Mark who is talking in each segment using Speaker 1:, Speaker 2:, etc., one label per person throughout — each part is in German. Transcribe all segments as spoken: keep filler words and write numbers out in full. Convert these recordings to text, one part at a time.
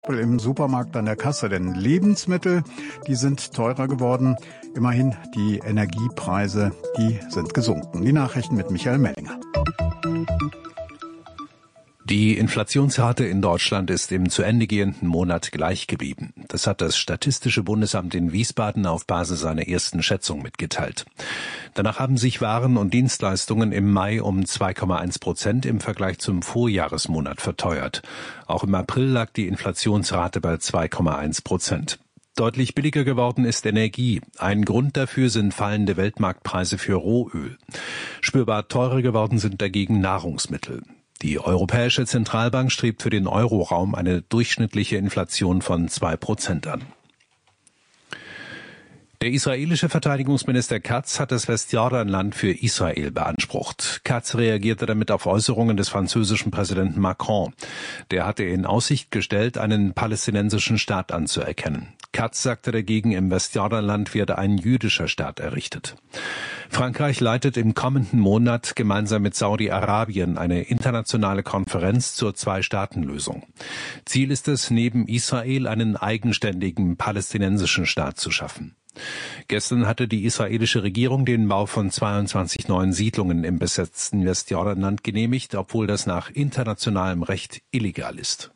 Speaker 1: Beispiel im Supermarkt an der Kasse, denn Lebensmittel, die sind teurer geworden. Immerhin die Energiepreise, die sind gesunken. Die Nachrichten mit Michael Mellinger.
Speaker 2: Die Inflationsrate in Deutschland ist im zu Ende gehenden Monat gleich geblieben. Das hat das Statistische Bundesamt in Wiesbaden auf Basis seiner ersten Schätzung mitgeteilt. Danach haben sich Waren und Dienstleistungen im Mai um zwei Komma eins Prozent im Vergleich zum Vorjahresmonat verteuert. Auch im April lag die Inflationsrate bei zwei Komma eins Prozent. Deutlich billiger geworden ist Energie. Ein Grund dafür sind fallende Weltmarktpreise für Rohöl. Spürbar teurer geworden sind dagegen Nahrungsmittel. Die Europäische Zentralbank strebt für den Euroraum eine durchschnittliche Inflation von zwei Prozent an. Der israelische Verteidigungsminister Katz hat das Westjordanland für Israel beansprucht. Katz reagierte damit auf Äußerungen des französischen Präsidenten Macron. Der hatte in Aussicht gestellt, einen palästinensischen Staat anzuerkennen. Katz sagte dagegen, im Westjordanland werde ein jüdischer Staat errichtet. Frankreich leitet im kommenden Monat gemeinsam mit Saudi-Arabien eine internationale Konferenz zur Zwei-Staaten-Lösung. Ziel ist es, neben Israel einen eigenständigen palästinensischen Staat zu schaffen. Gestern hatte die israelische Regierung den Bau von zweiundzwanzig neuen Siedlungen im besetzten Westjordanland genehmigt, obwohl das nach internationalem Recht illegal ist.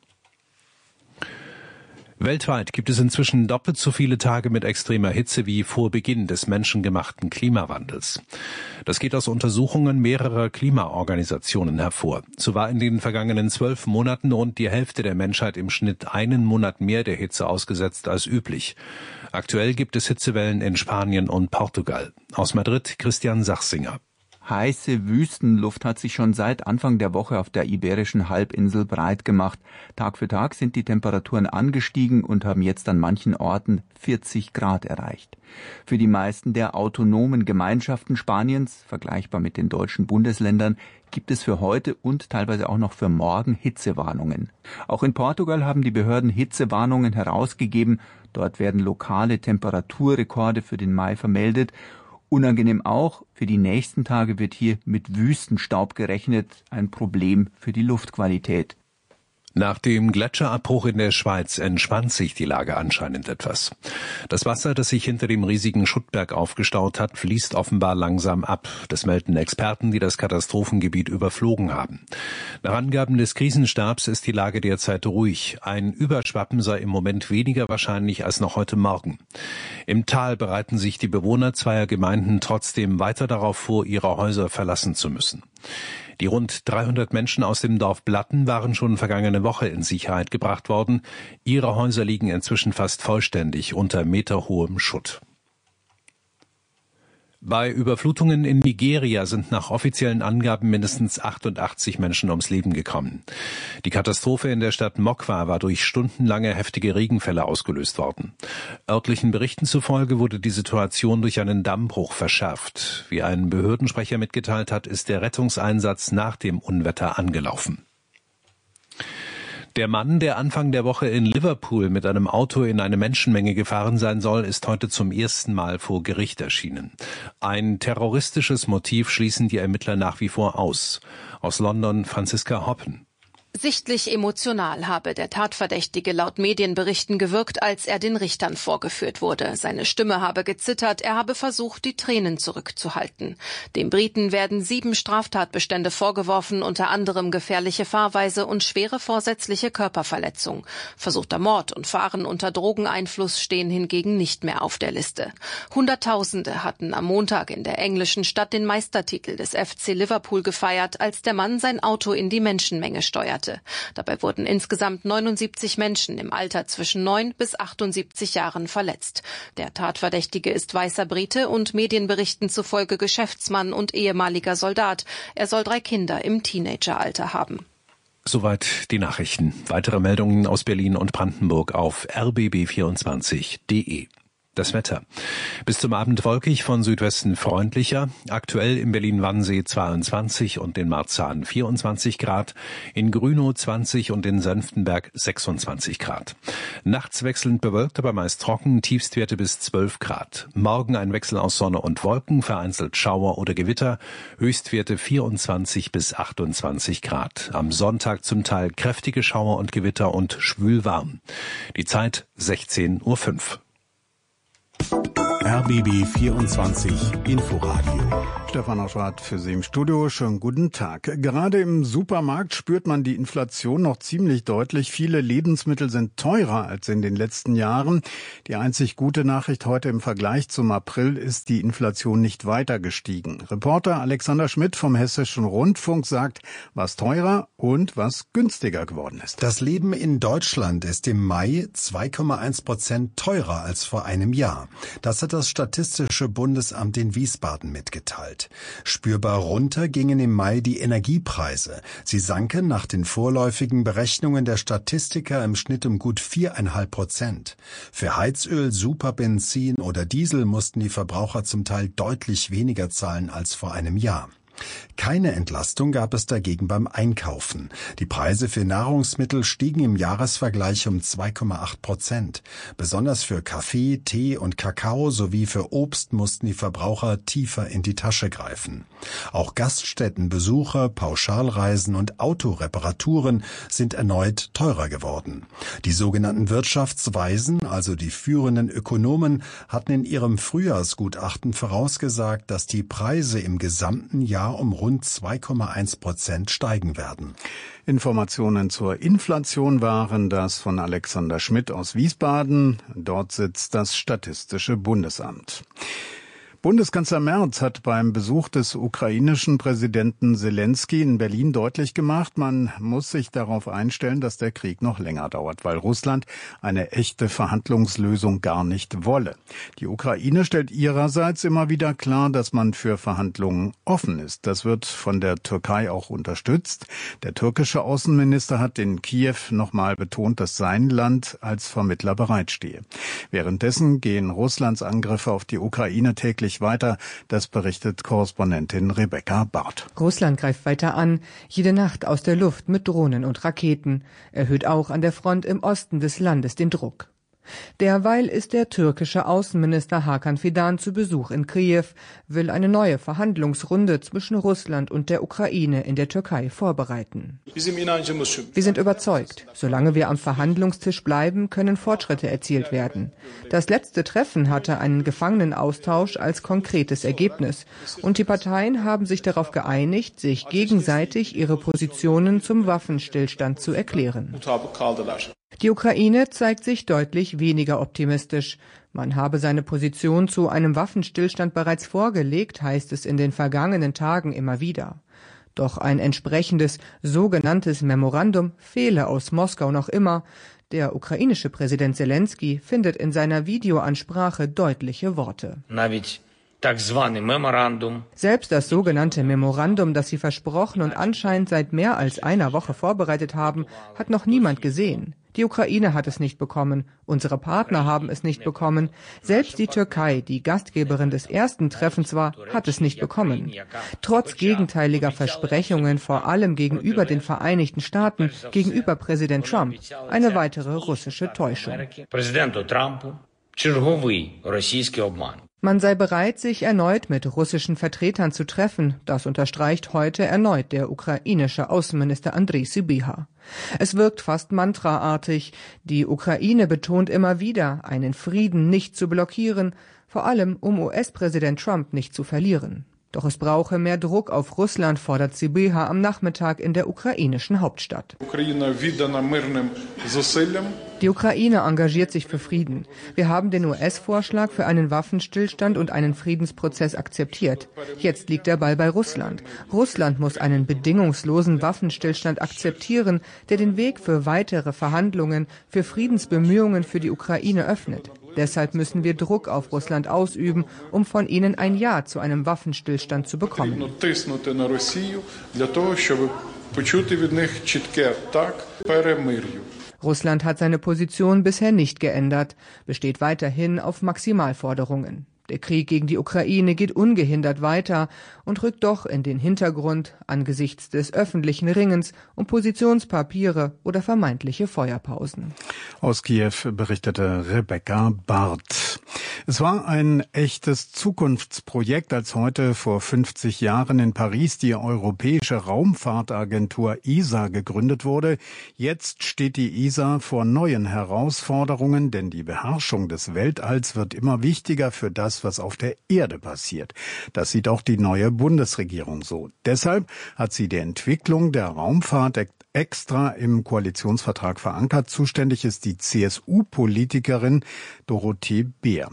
Speaker 2: Weltweit gibt es inzwischen doppelt so viele Tage mit extremer Hitze wie vor Beginn des menschengemachten Klimawandels. Das geht aus Untersuchungen mehrerer Klimaorganisationen hervor. So war in den vergangenen zwölf Monaten rund die Hälfte der Menschheit im Schnitt einen Monat mehr der Hitze ausgesetzt als üblich. Aktuell gibt es Hitzewellen in Spanien und Portugal. Aus Madrid Christian Sachsinger.
Speaker 3: Heiße Wüstenluft hat sich schon seit Anfang der Woche auf der Iberischen Halbinsel breit gemacht. Tag für Tag sind die Temperaturen angestiegen und haben jetzt an manchen Orten vierzig Grad erreicht. Für die meisten der autonomen Gemeinschaften Spaniens, vergleichbar mit den deutschen Bundesländern, gibt es für heute und teilweise auch noch für morgen Hitzewarnungen. Auch in Portugal haben die Behörden Hitzewarnungen herausgegeben. Dort werden lokale Temperaturrekorde für den Mai vermeldet. Unangenehm auch, für die nächsten Tage wird hier mit Wüstenstaub gerechnet, ein Problem für die Luftqualität.
Speaker 2: Nach dem Gletscherabbruch in der Schweiz entspannt sich die Lage anscheinend etwas. Das Wasser, das sich hinter dem riesigen Schuttberg aufgestaut hat, fließt offenbar langsam ab. Das melden Experten, die das Katastrophengebiet überflogen haben. Nach Angaben des Krisenstabs ist die Lage derzeit ruhig. Ein Überschwappen sei im Moment weniger wahrscheinlich als noch heute Morgen. Im Tal bereiten sich die Bewohner zweier Gemeinden trotzdem weiter darauf vor, ihre Häuser verlassen zu müssen. Die rund dreihundert Menschen aus dem Dorf Blatten waren schon vergangene Woche in Sicherheit gebracht worden. Ihre Häuser liegen inzwischen fast vollständig unter meterhohem Schutt. Bei Überflutungen in Nigeria sind nach offiziellen Angaben mindestens achtundachtzig Menschen ums Leben gekommen. Die Katastrophe in der Stadt Mokwa war durch stundenlange heftige Regenfälle ausgelöst worden. Örtlichen Berichten zufolge wurde die Situation durch einen Dammbruch verschärft. Wie ein Behördensprecher mitgeteilt hat, ist der Rettungseinsatz nach dem Unwetter angelaufen. Der Mann, der Anfang der Woche in Liverpool mit einem Auto in eine Menschenmenge gefahren sein soll, ist heute zum ersten Mal vor Gericht erschienen. Ein terroristisches Motiv schließen die Ermittler nach wie vor aus. Aus London Franziska Hoppen.
Speaker 4: Sichtlich emotional habe der Tatverdächtige laut Medienberichten gewirkt, als er den Richtern vorgeführt wurde. Seine Stimme habe gezittert, er habe versucht, die Tränen zurückzuhalten. Dem Briten werden sieben Straftatbestände vorgeworfen, unter anderem gefährliche Fahrweise und schwere vorsätzliche Körperverletzung. Versuchter Mord und Fahren unter Drogeneinfluss stehen hingegen nicht mehr auf der Liste. Hunderttausende hatten am Montag in der englischen Stadt den Meistertitel des F C Liverpool gefeiert, als der Mann sein Auto in die Menschenmenge steuerte. Dabei wurden insgesamt neunundsiebzig Menschen im Alter zwischen neun bis achtundsiebzig Jahren verletzt. Der Tatverdächtige ist weißer Brite und Medienberichten zufolge Geschäftsmann und ehemaliger Soldat. Er soll drei Kinder im Teenageralter haben.
Speaker 2: Soweit die Nachrichten. Weitere Meldungen aus Berlin und Brandenburg auf r b b vierundzwanzig punkt d e. Das Wetter. Bis zum Abend wolkig, von Südwesten freundlicher. Aktuell in Berlin-Wannsee zweiundzwanzig und in Marzahn vierundzwanzig Grad, in Grünow zwanzig und in Senftenberg sechsundzwanzig Grad. Nachts wechselnd bewölkt, aber meist trocken, Tiefstwerte bis zwölf Grad. Morgen ein Wechsel aus Sonne und Wolken, vereinzelt Schauer oder Gewitter, Höchstwerte vierundzwanzig bis achtundzwanzig Grad. Am Sonntag zum Teil kräftige Schauer und Gewitter und schwülwarm. Die Zeit sechzehn Uhr fünf.
Speaker 5: R B B vierundzwanzig Inforadio.
Speaker 1: Stefan Oschwart für Sie im Studio. Schönen guten Tag. Gerade im Supermarkt spürt man die Inflation noch ziemlich deutlich. Viele Lebensmittel sind teurer als in den letzten Jahren. Die einzig gute Nachricht heute im Vergleich zum April ist, die Inflation nicht weiter gestiegen. Reporter Alexander Schmidt vom Hessischen Rundfunk sagt, was teurer und was günstiger geworden ist.
Speaker 5: Das Leben in Deutschland ist im Mai zwei Komma eins Prozent teurer als vor einem Jahr. Das hat das Statistische Bundesamt in Wiesbaden mitgeteilt. Spürbar runter gingen im Mai die Energiepreise. Sie sanken nach den vorläufigen Berechnungen der Statistiker im Schnitt um gut viereinhalb Prozent. Für Heizöl, Superbenzin oder Diesel mussten die Verbraucher zum Teil deutlich weniger zahlen als vor einem Jahr. Keine Entlastung gab es dagegen beim Einkaufen. Die Preise für Nahrungsmittel stiegen im Jahresvergleich um zwei Komma acht Prozent. Besonders für Kaffee, Tee und Kakao sowie für Obst mussten die Verbraucher tiefer in die Tasche greifen. Auch Gaststättenbesuche, Pauschalreisen und Autoreparaturen sind erneut teurer geworden. Die sogenannten Wirtschaftsweisen, also die führenden Ökonomen, hatten in ihrem Frühjahrsgutachten vorausgesagt, dass die Preise im gesamten Jahr um rund zwei Komma eins Prozent steigen werden.
Speaker 1: Informationen zur Inflation waren das von Alexander Schmidt aus Wiesbaden. Dort sitzt das Statistische Bundesamt. Bundeskanzler Merz hat beim Besuch des ukrainischen Präsidenten Selenskyj in Berlin deutlich gemacht, man muss sich darauf einstellen, dass der Krieg noch länger dauert, weil Russland eine echte Verhandlungslösung gar nicht wolle. Die Ukraine stellt ihrerseits immer wieder klar, dass man für Verhandlungen offen ist. Das wird von der Türkei auch unterstützt. Der türkische Außenminister hat in Kiew nochmal betont, dass sein Land als Vermittler bereitstehe. Währenddessen gehen Russlands Angriffe auf die Ukraine täglich weiter. Das berichtet Korrespondentin Rebecca Barth.
Speaker 6: Russland greift weiter an, jede Nacht aus der Luft mit Drohnen und Raketen, erhöht auch an der Front im Osten des Landes den Druck. Derweil ist der türkische Außenminister Hakan Fidan zu Besuch in Kiew, will eine neue Verhandlungsrunde zwischen Russland und der Ukraine in der Türkei vorbereiten. Wir sind überzeugt, solange wir am Verhandlungstisch bleiben, können Fortschritte erzielt werden. Das letzte Treffen hatte einen Gefangenenaustausch als konkretes Ergebnis und die Parteien haben sich darauf geeinigt, sich gegenseitig ihre Positionen zum Waffenstillstand zu erklären. Die Ukraine zeigt sich deutlich weniger optimistisch. Man habe seine Position zu einem Waffenstillstand bereits vorgelegt, heißt es in den vergangenen Tagen immer wieder. Doch ein entsprechendes sogenanntes Memorandum fehle aus Moskau noch immer. Der ukrainische Präsident Selenskyj findet in seiner Videoansprache deutliche Worte. Selbst das sogenannte Memorandum, das sie versprochen und anscheinend seit mehr als einer Woche vorbereitet haben, hat noch niemand gesehen. Die Ukraine hat es nicht bekommen, unsere Partner haben es nicht bekommen, selbst die Türkei, die Gastgeberin des ersten Treffens war, hat es nicht bekommen. Trotz gegenteiliger Versprechungen, vor allem gegenüber den Vereinigten Staaten, gegenüber Präsident Trump, eine weitere russische Täuschung. Man sei bereit, sich erneut mit russischen Vertretern zu treffen. Das unterstreicht heute erneut der ukrainische Außenminister Andrej Sybiha. Es wirkt fast mantraartig. Die Ukraine betont immer wieder, einen Frieden nicht zu blockieren, vor allem um U S-Präsident Trump nicht zu verlieren. Doch es brauche mehr Druck auf Russland, fordert Sybiha am Nachmittag in der ukrainischen Hauptstadt. Die Ukraine engagiert sich für Frieden. Wir haben den U S-Vorschlag für einen Waffenstillstand und einen Friedensprozess akzeptiert. Jetzt liegt der Ball bei Russland. Russland muss einen bedingungslosen Waffenstillstand akzeptieren, der den Weg für weitere Verhandlungen, für Friedensbemühungen für die Ukraine öffnet. Deshalb müssen wir Druck auf Russland ausüben, um von ihnen ein Ja zu einem Waffenstillstand zu bekommen. Russland hat seine Position bisher nicht geändert, besteht weiterhin auf Maximalforderungen. Der Krieg gegen die Ukraine geht ungehindert weiter und rückt doch in den Hintergrund angesichts des öffentlichen Ringens um Positionspapiere oder vermeintliche Feuerpausen.
Speaker 1: Aus Kiew berichtete Rebecca Barth. Es war ein echtes Zukunftsprojekt, als heute vor fünfzig Jahren in Paris die Europäische Raumfahrtagentur E S A gegründet wurde. Jetzt steht die E S A vor neuen Herausforderungen, denn die Beherrschung des Weltalls wird immer wichtiger für das, was auf der Erde passiert. Das sieht auch die neue Bundesregierung so. Deshalb hat sie die Entwicklung der Raumfahrt extra im Koalitionsvertrag verankert. Zuständig ist die C S U-Politikerin Dorothee Bär.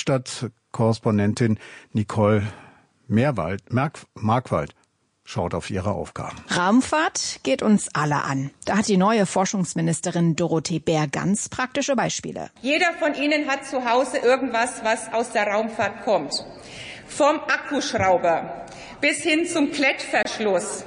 Speaker 1: Hauptstadtkorrespondentin Nicole Meerwald, Merk, Markwald schaut auf ihre Aufgaben.
Speaker 7: Raumfahrt geht uns alle an. Da hat die neue Forschungsministerin Dorothee Bär ganz praktische Beispiele.
Speaker 8: Jeder von Ihnen hat zu Hause irgendwas, was aus der Raumfahrt kommt. Vom Akkuschrauber bis hin zum Klettverschluss.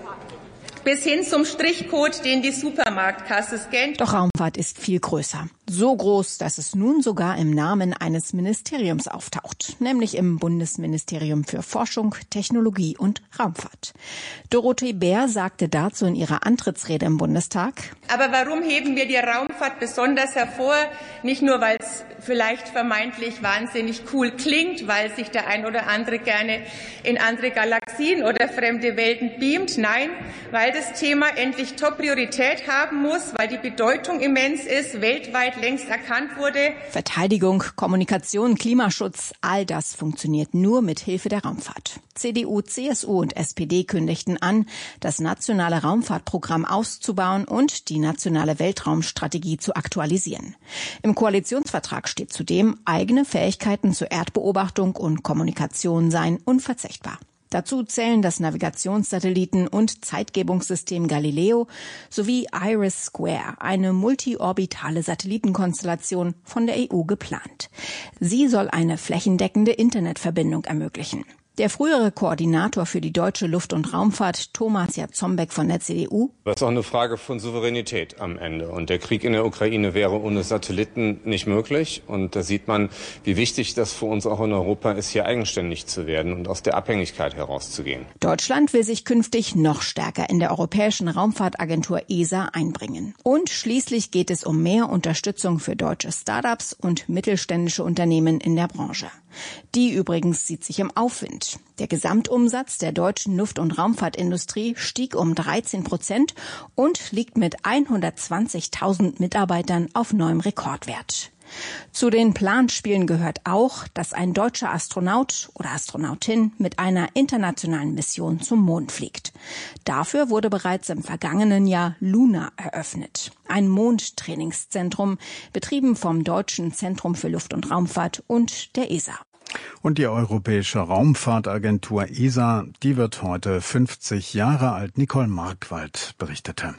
Speaker 8: Bis hin zum Strichcode, den die Supermarktkasse scannt.
Speaker 7: Doch Raumfahrt ist viel größer. So groß, dass es nun sogar im Namen eines Ministeriums auftaucht, nämlich im Bundesministerium für Forschung, Technologie und Raumfahrt. Dorothee Bär sagte dazu in ihrer Antrittsrede im Bundestag:
Speaker 8: Aber warum heben wir die Raumfahrt besonders hervor? Nicht nur, weil es vielleicht vermeintlich wahnsinnig cool klingt, weil sich der ein oder andere gerne in andere Galaxien oder fremde Welten beamt. Nein, weil das Thema endlich Top-Priorität haben muss, weil die Bedeutung immens ist, weltweit längst erkannt wurde.
Speaker 7: Verteidigung, Kommunikation, Klimaschutz, all das funktioniert nur mit Hilfe der Raumfahrt. C D U, C S U und S P D kündigten an, das nationale Raumfahrtprogramm auszubauen und die nationale Weltraumstrategie zu aktualisieren. Im Koalitionsvertrag steht zudem, eigene Fähigkeiten zur Erdbeobachtung und Kommunikation seien unverzichtbar. Dazu zählen das Navigationssatelliten- und Zeitgebungssystem Galileo sowie IRIS Square, eine multiorbitale Satellitenkonstellation von der E U geplant. Sie soll eine flächendeckende Internetverbindung ermöglichen. Der frühere Koordinator für die deutsche Luft- und Raumfahrt, Thomas Jarzombeck von der C D U.
Speaker 9: Das ist auch eine Frage von Souveränität am Ende. Und der Krieg in der Ukraine wäre ohne Satelliten nicht möglich. Und da sieht man, wie wichtig das für uns auch in Europa ist, hier eigenständig zu werden und aus der Abhängigkeit herauszugehen.
Speaker 7: Deutschland will sich künftig noch stärker in der Europäischen Raumfahrtagentur E S A einbringen. Und schließlich geht es um mehr Unterstützung für deutsche Start-ups und mittelständische Unternehmen in der Branche. Die übrigens sieht sich im Aufwind. Der Gesamtumsatz der deutschen Luft- und Raumfahrtindustrie stieg um dreizehn Prozent und liegt mit hundertzwanzigtausend Mitarbeitern auf neuem Rekordwert. Zu den Planspielen gehört auch, dass ein deutscher Astronaut oder Astronautin mit einer internationalen Mission zum Mond fliegt. Dafür wurde bereits im vergangenen Jahr Luna eröffnet, ein Mondtrainingszentrum, betrieben vom Deutschen Zentrum für Luft- und Raumfahrt und der E S A.
Speaker 1: Und die Europäische Raumfahrtagentur E S A, die wird heute fünfzig Jahre alt. Nicole Markwald berichtete.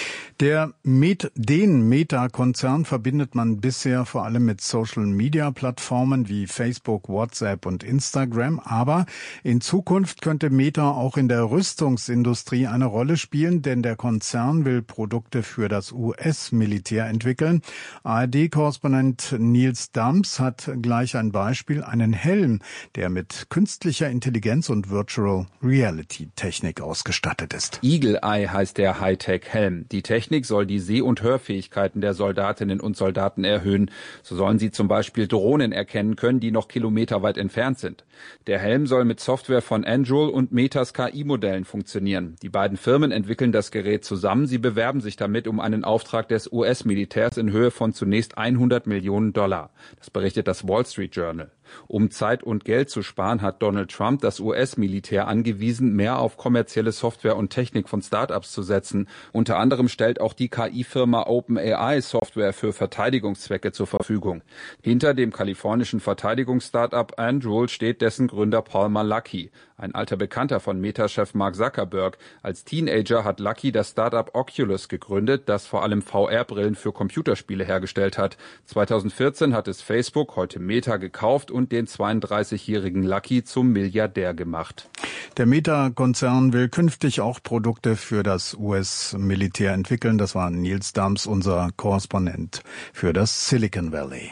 Speaker 1: Der Met, den Meta-Konzern verbindet man bisher vor allem mit Social-Media-Plattformen wie Facebook, WhatsApp und Instagram. Aber in Zukunft könnte Meta auch in der Rüstungsindustrie eine Rolle spielen, denn der Konzern will Produkte für das U S-Militär entwickeln. A R D-Korrespondent Nils Dams hat gleich ein Beispiel, einen Helm, der mit künstlicher Intelligenz und Virtual Reality-Technik ausgestattet ist.
Speaker 10: Eagle Eye heißt der Hightech-Helm. Die Technik soll die Seh- und Hörfähigkeiten der Soldatinnen und Soldaten erhöhen. So sollen sie zum Beispiel Drohnen erkennen können, die noch kilometerweit entfernt sind. Der Helm soll mit Software von Anduril und Metas K I-Modellen funktionieren. Die beiden Firmen entwickeln das Gerät zusammen. Sie bewerben sich damit um einen Auftrag des U S-Militärs in Höhe von zunächst hundert Millionen Dollar. Das berichtet das Wall Street Journal. Um Zeit und Geld zu sparen, hat Donald Trump das U S-Militär angewiesen, mehr auf kommerzielle Software und Technik von Start-ups zu setzen. Unter anderem stellt auch die K I-Firma OpenAI Software für Verteidigungszwecke zur Verfügung. Hinter dem kalifornischen Verteidigungsstart-up Anduril steht dessen Gründer Paul Malucki. ein alter Bekannter von Meta-Chef Mark Zuckerberg. Als Teenager hat Lucky das Startup Oculus gegründet, das vor allem V R-Brillen für Computerspiele hergestellt hat. zweitausendvierzehn hat es Facebook, heute Meta, gekauft und den zweiunddreißigjährigen Lucky zum Milliardär gemacht.
Speaker 1: Der Meta-Konzern will künftig auch Produkte für das U S-Militär entwickeln. Das war Nils Dams, unser Korrespondent für das Silicon Valley.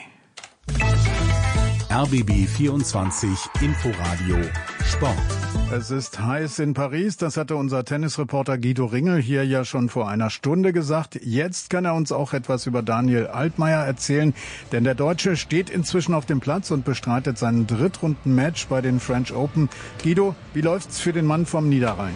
Speaker 11: R B B vierundzwanzig Inforadio Sport.
Speaker 1: Es ist heiß in Paris, das hatte unser Tennisreporter Guido Ringel hier ja schon vor einer Stunde gesagt. Jetzt kann er uns auch etwas über Daniel Altmaier erzählen, denn der Deutsche steht inzwischen auf dem Platz und bestreitet sein Drittrundenmatch bei den French Open. Guido, wie läuft's für den Mann vom Niederrhein?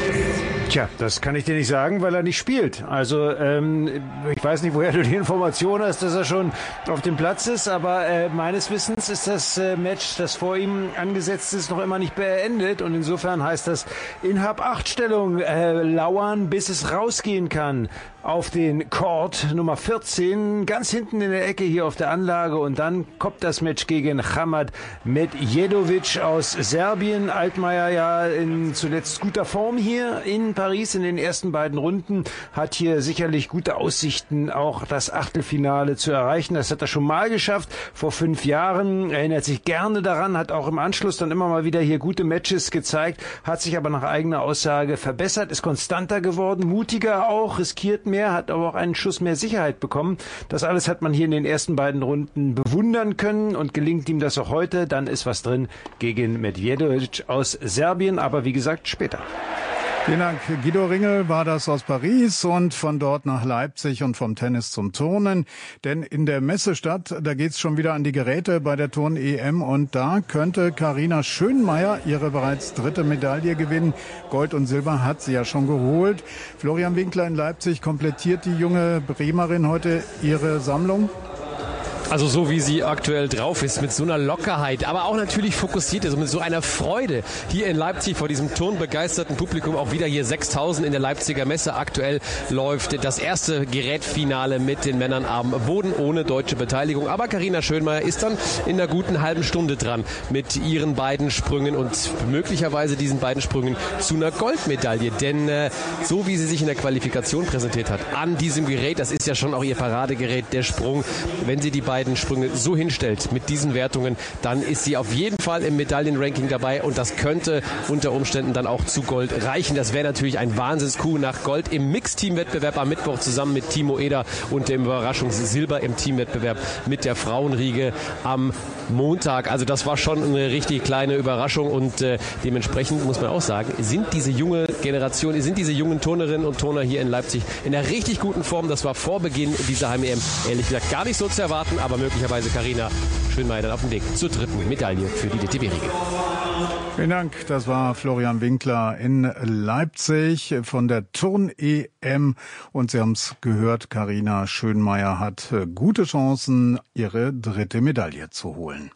Speaker 12: Tja, das kann ich dir nicht sagen, weil er nicht spielt. Also ähm, ich weiß nicht, woher du die Information hast, dass er schon auf dem Platz ist, aber äh, meines Wissens ist das äh, Match, das vor ihm angesetzt ist, noch immer nicht beendet und insofern heißt das in Hab-acht-Stellung äh, lauern, bis es rausgehen kann auf den Court Nummer vierzehn, ganz hinten in der Ecke hier auf der Anlage und dann kommt das Match gegen Hamad Medjedovic aus Serbien. Altmaier ja in zuletzt guter Form hier in Paris in den ersten beiden Runden, hat hier sicherlich gute Aussichten, auch das Achtelfinale zu erreichen. Das hat er schon mal geschafft, vor fünf Jahren, erinnert sich gerne daran, hat auch im Anschluss dann immer mal wieder hier gute Matches gezeigt, hat sich aber nach eigener Aussage verbessert, ist konstanter geworden, mutiger auch, riskiert mehr, hat aber auch einen Schuss mehr Sicherheit bekommen. Das alles hat man hier in den ersten beiden Runden bewundern können und gelingt ihm das auch heute, dann ist was drin gegen Medjedovic aus Serbien, aber wie gesagt, später.
Speaker 1: Vielen Dank. Guido Ringel war das aus Paris und von dort nach Leipzig und vom Tennis zum Turnen. Denn in der Messestadt, da geht's schon wieder an die Geräte bei der Turn-E M und da könnte Carina Schönmeier ihre bereits dritte Medaille gewinnen. Gold und Silber hat sie ja schon geholt. Florian Winkler in Leipzig, komplettiert die junge Bremerin heute ihre Sammlung?
Speaker 13: Also so wie sie aktuell drauf ist, mit so einer Lockerheit, aber auch natürlich fokussiert, also mit so einer Freude hier in Leipzig vor diesem turnbegeisterten Publikum, auch wieder hier sechstausend in der Leipziger Messe. Aktuell läuft das erste Gerätfinale mit den Männern am Boden ohne deutsche Beteiligung. Aber Carina Schönmeier ist dann in einer guten halben Stunde dran mit ihren beiden Sprüngen und möglicherweise diesen beiden Sprüngen zu einer Goldmedaille. Denn äh, so wie sie sich in der Qualifikation präsentiert hat, an diesem Gerät, das ist ja schon auch ihr Paradegerät, der Sprung, wenn sie die beiden Sprünge so hinstellt mit diesen Wertungen, dann ist sie auf jeden Fall im Medaillenranking dabei und das könnte unter Umständen dann auch zu Gold reichen. Das wäre natürlich ein Wahnsinns-Coup nach Gold im Mixteam-Wettbewerb am Mittwoch zusammen mit Timo Eder und dem Überraschungssilber im Teamwettbewerb mit der Frauenriege am Montag. Also das war schon eine richtig kleine Überraschung und äh, dementsprechend muss man auch sagen, sind diese junge Generation, sind diese jungen Turnerinnen und Turner hier in Leipzig in einer richtig guten Form. Das war vor Beginn dieser Heim-E M ehrlich gesagt gar nicht so zu erwarten, aber möglicherweise Carina Schönmeier dann auf dem Weg zur dritten Medaille für die D T B-Riege.
Speaker 1: Vielen Dank. Das war Florian Winkler in Leipzig von der Turn-E M. Und Sie haben es gehört, Carina Schönmeier hat gute Chancen, ihre dritte Medaille zu holen.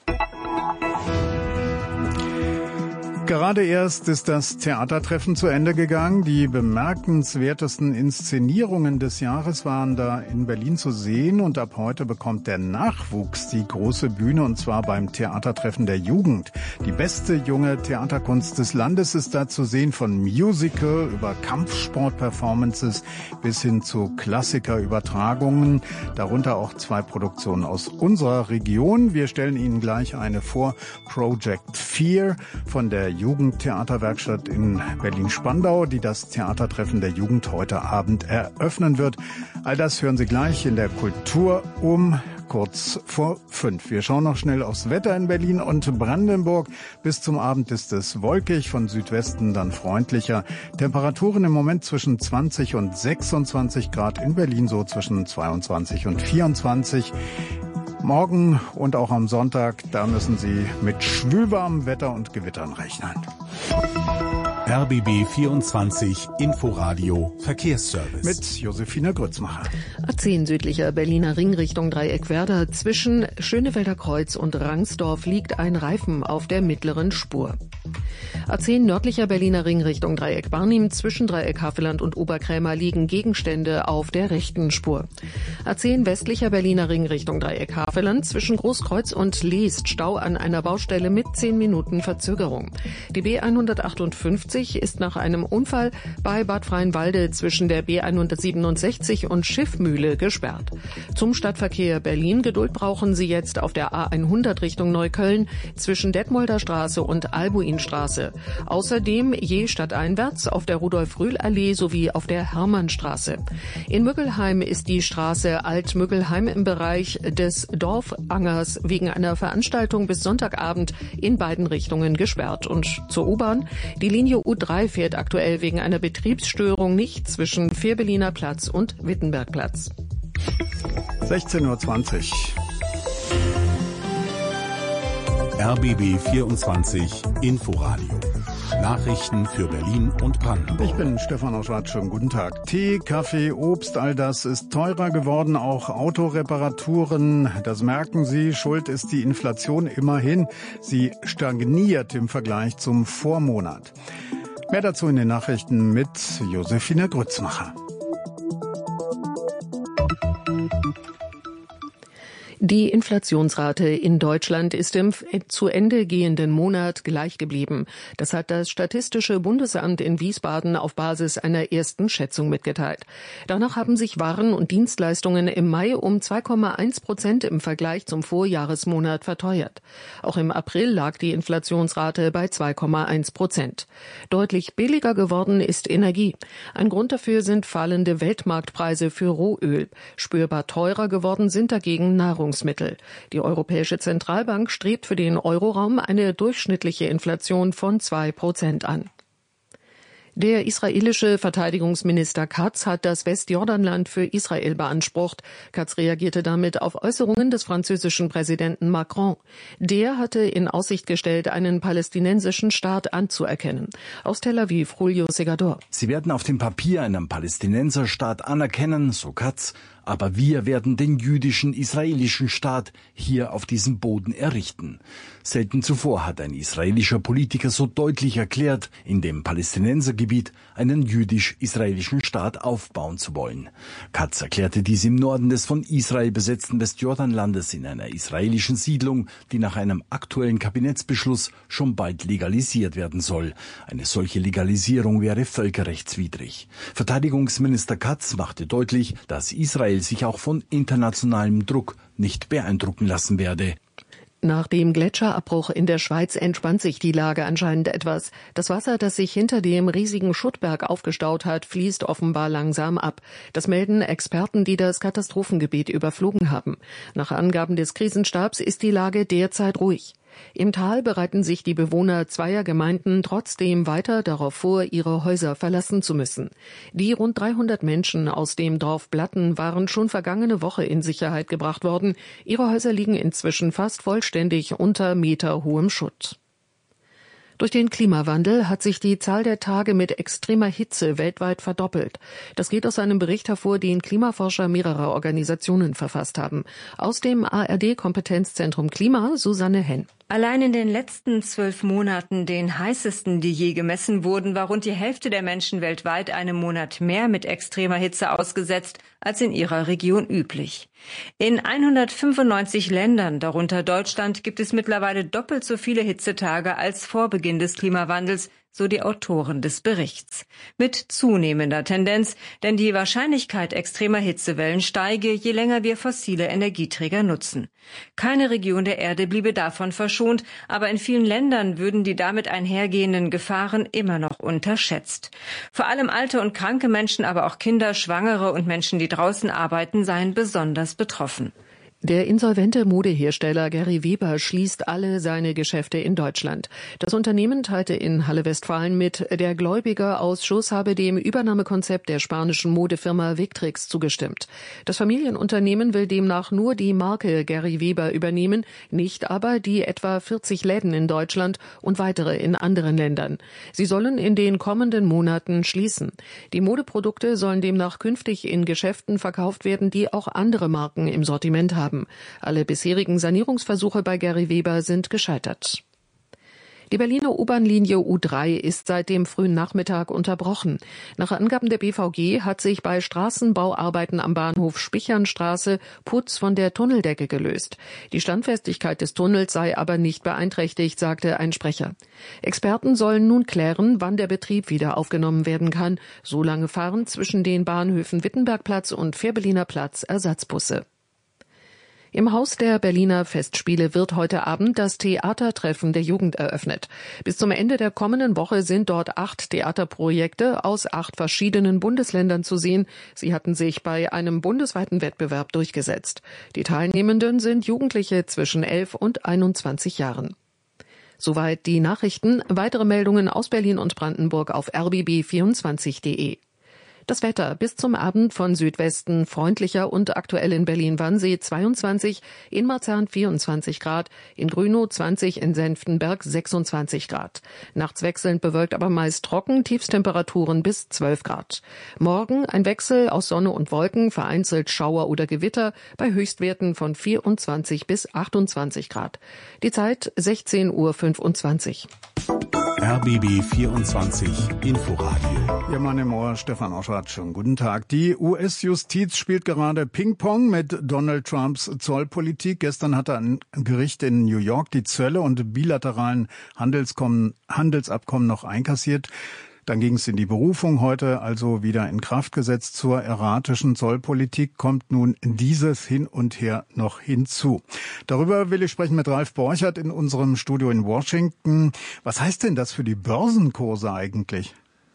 Speaker 1: Gerade erst ist das Theatertreffen zu Ende gegangen. Die bemerkenswertesten Inszenierungen des Jahres waren da in Berlin zu sehen. Und ab heute bekommt der Nachwuchs die große Bühne, und zwar beim Theatertreffen der Jugend. Die beste junge Theaterkunst des Landes ist da zu sehen, von Musical über Kampfsport-Performances bis hin zu Klassikerübertragungen. Darunter auch zwei Produktionen aus unserer Region. Wir stellen Ihnen gleich eine vor. Project Fear von der Jugendtheaterwerkstatt in Berlin-Spandau, die das Theatertreffen der Jugend heute Abend eröffnen wird. All das hören Sie gleich in der Kultur um kurz vor fünf. Wir schauen noch schnell aufs Wetter in Berlin und Brandenburg. Bis zum Abend ist es wolkig, von Südwesten dann freundlicher. Temperaturen im Moment zwischen zwanzig und sechsundzwanzig Grad, in Berlin so zwischen zweiundzwanzig und vierundzwanzig. Morgen und auch am Sonntag, da müssen Sie mit schwülwarmem Wetter und Gewittern rechnen.
Speaker 11: R B B vierundzwanzig Inforadio Verkehrsservice.
Speaker 1: Mit Josefina Grützmacher.
Speaker 14: A zehn südlicher Berliner Ring Richtung Dreieckwerder. Zwischen Schönefelder Kreuz und Rangsdorf liegt ein Reifen auf der mittleren Spur. A zehn nördlicher Berliner Ring Richtung Dreieck Barnim. Zwischen Dreieck Havelland und Oberkrämer liegen Gegenstände auf der rechten Spur. A zehn westlicher Berliner Ring Richtung Dreieck Havelland. Zwischen Großkreuz und Leest Stau an einer Baustelle mit zehn Minuten Verzögerung. Die B hundertachtundfünfzig ist nach einem Unfall bei Bad Freienwalde zwischen der B hundertsiebenundsechzig und Schiffmühle gesperrt. Zum Stadtverkehr Berlin Geduld brauchen Sie jetzt auf der A hundert Richtung Neukölln zwischen Detmolder Straße und Albuinstraße. Außerdem je stadteinwärts auf der Rudolf-Rühl-Allee sowie auf der Hermannstraße. In Müggelheim ist die Straße Alt-Müggelheim im Bereich des Dorfangers wegen einer Veranstaltung bis Sonntagabend in beiden Richtungen gesperrt. Und zur U-Bahn, die Linie U drei fährt aktuell wegen einer Betriebsstörung nicht zwischen Fehrbelliner Platz und Wittenbergplatz.
Speaker 1: sechzehn Uhr zwanzig.
Speaker 11: R B B vierundzwanzig Inforadio. Nachrichten für Berlin und Brandenburg.
Speaker 1: Ich bin Stefan Oschwart, schönen guten Tag. Tee, Kaffee, Obst, all das ist teurer geworden, auch Autoreparaturen. Das merken Sie, schuld ist die Inflation immerhin. Sie stagniert im Vergleich zum Vormonat. Mehr dazu in den Nachrichten mit Josefina Grützmacher.
Speaker 14: Die Inflationsrate in Deutschland ist im zu Ende gehenden Monat gleich geblieben. Das hat das Statistische Bundesamt in Wiesbaden auf Basis einer ersten Schätzung mitgeteilt. Danach haben sich Waren und Dienstleistungen im Mai um zwei Komma eins Prozent im Vergleich zum Vorjahresmonat verteuert. Auch im April lag die Inflationsrate bei zwei Komma eins Prozent. Deutlich billiger geworden ist Energie. Ein Grund dafür sind fallende Weltmarktpreise für Rohöl. Spürbar teurer geworden sind dagegen Nahrungsmittel. Die Europäische Zentralbank strebt für den Euroraum eine durchschnittliche Inflation von zwei Prozent an. Der israelische Verteidigungsminister Katz hat das Westjordanland für Israel beansprucht. Katz reagierte damit auf Äußerungen des französischen Präsidenten Macron. Der hatte in Aussicht gestellt, einen palästinensischen Staat anzuerkennen. Aus Tel Aviv, Julio Segador.
Speaker 15: Sie werden auf dem Papier einen Palästinenserstaat anerkennen, so Katz, aber wir werden den jüdischen israelischen Staat hier auf diesem Boden errichten. Selten zuvor hat ein israelischer Politiker so deutlich erklärt, in dem Palästinensergebiet einen jüdisch-israelischen Staat aufbauen zu wollen. Katz erklärte dies im Norden des von Israel besetzten Westjordanlandes in einer israelischen Siedlung, die nach einem aktuellen Kabinettsbeschluss schon bald legalisiert werden soll. Eine solche Legalisierung wäre völkerrechtswidrig. Verteidigungsminister Katz machte deutlich, dass Israel sich auch von internationalem Druck nicht beeindrucken lassen werde.
Speaker 14: Nach dem Gletscherabbruch in der Schweiz entspannt sich die Lage anscheinend etwas. Das Wasser, das sich hinter dem riesigen Schuttberg aufgestaut hat, fließt offenbar langsam ab. Das melden Experten, die das Katastrophengebiet überflogen haben. Nach Angaben des Krisenstabs ist die Lage derzeit ruhig. Im Tal bereiten sich die Bewohner zweier Gemeinden trotzdem weiter darauf vor, ihre Häuser verlassen zu müssen. Die rund dreihundert Menschen aus dem Dorf Blatten waren schon vergangene Woche in Sicherheit gebracht worden. Ihre Häuser liegen inzwischen fast vollständig unter meterhohem Schutt. Durch den Klimawandel hat sich die Zahl der Tage mit extremer Hitze weltweit verdoppelt. Das geht aus einem Bericht hervor, den Klimaforscher mehrerer Organisationen verfasst haben. Aus dem A R D-Kompetenzzentrum Klima, Susanne Henn.
Speaker 16: Allein in den letzten zwölf Monaten, den heißesten, die je gemessen wurden, war rund die Hälfte der Menschen weltweit einem Monat mehr mit extremer Hitze ausgesetzt als in ihrer Region üblich. In hundertfünfundneunzig Ländern, darunter Deutschland, gibt es mittlerweile doppelt so viele Hitzetage als vor Beginn des Klimawandels, so die Autoren des Berichts. Mit zunehmender Tendenz, denn die Wahrscheinlichkeit extremer Hitzewellen steige, je länger wir fossile Energieträger nutzen. Keine Region der Erde bliebe davon verschont, aber in vielen Ländern würden die damit einhergehenden Gefahren immer noch unterschätzt. Vor allem alte und kranke Menschen, aber auch Kinder, Schwangere und Menschen, die draußen arbeiten, seien besonders betroffen.
Speaker 14: Der insolvente Modehersteller Gary Weber schließt alle seine Geschäfte in Deutschland. Das Unternehmen teilte in Halle-Westfalen mit, der Gläubigerausschuss habe dem Übernahmekonzept der spanischen Modefirma Victrix zugestimmt. Das Familienunternehmen will demnach nur die Marke Gary Weber übernehmen, nicht aber die etwa vierzig Läden in Deutschland und weitere in anderen Ländern. Sie sollen in den kommenden Monaten schließen. Die Modeprodukte sollen demnach künftig in Geschäften verkauft werden, die auch andere Marken im Sortiment haben. Alle bisherigen Sanierungsversuche bei Gary Weber sind gescheitert. Die Berliner U-Bahn-Linie U drei ist seit dem frühen Nachmittag unterbrochen. Nach Angaben der B V G hat sich bei Straßenbauarbeiten am Bahnhof Spichernstraße Putz von der Tunneldecke gelöst. Die Standfestigkeit des Tunnels sei aber nicht beeinträchtigt, sagte ein Sprecher. Experten sollen nun klären, wann der Betrieb wieder aufgenommen werden kann. Solange fahren zwischen den Bahnhöfen Wittenbergplatz und Fehrbelliner Platz Ersatzbusse. Im Haus der Berliner Festspiele wird heute Abend das Theatertreffen der Jugend eröffnet. Bis zum Ende der kommenden Woche sind dort acht Theaterprojekte aus acht verschiedenen Bundesländern zu sehen. Sie hatten sich bei einem bundesweiten Wettbewerb durchgesetzt. Die Teilnehmenden sind Jugendliche zwischen elf und einundzwanzig Jahren. Soweit die Nachrichten. Weitere Meldungen aus Berlin und Brandenburg auf r b b vierundzwanzig punkt de. Das Wetter bis zum Abend von Südwesten freundlicher und aktuell in Berlin-Wannsee zweiundzwanzig, in Marzahn vierundzwanzig Grad, in Grünow zwanzig, in Senftenberg sechsundzwanzig Grad. Nachts wechselnd bewölkt, aber meist trocken, Tiefstemperaturen bis zwölf Grad. Morgen ein Wechsel aus Sonne und Wolken, vereinzelt Schauer oder Gewitter bei Höchstwerten von vierundzwanzig bis achtundzwanzig Grad. Die Zeit sechzehn Uhr fünfundzwanzig.
Speaker 11: R B B vierundzwanzig Inforadio.
Speaker 1: Ihr Mann im Ohr, Stefan Oschardt, schönen guten Tag. Die U S-Justiz spielt gerade Ping-Pong mit Donald Trumps Zollpolitik. Gestern hatte ein Gericht in New York die Zölle und bilateralen Handelsabkommen noch einkassiert. Dann ging es in die Berufung, heute also wieder in Kraft gesetzt. Zur erratischen Zollpolitik kommt nun dieses hin und her noch hinzu. Darüber will ich sprechen mit Ralf Borchert in unserem Studio in Washington. Was heißt denn das für die Börsenkurse eigentlich?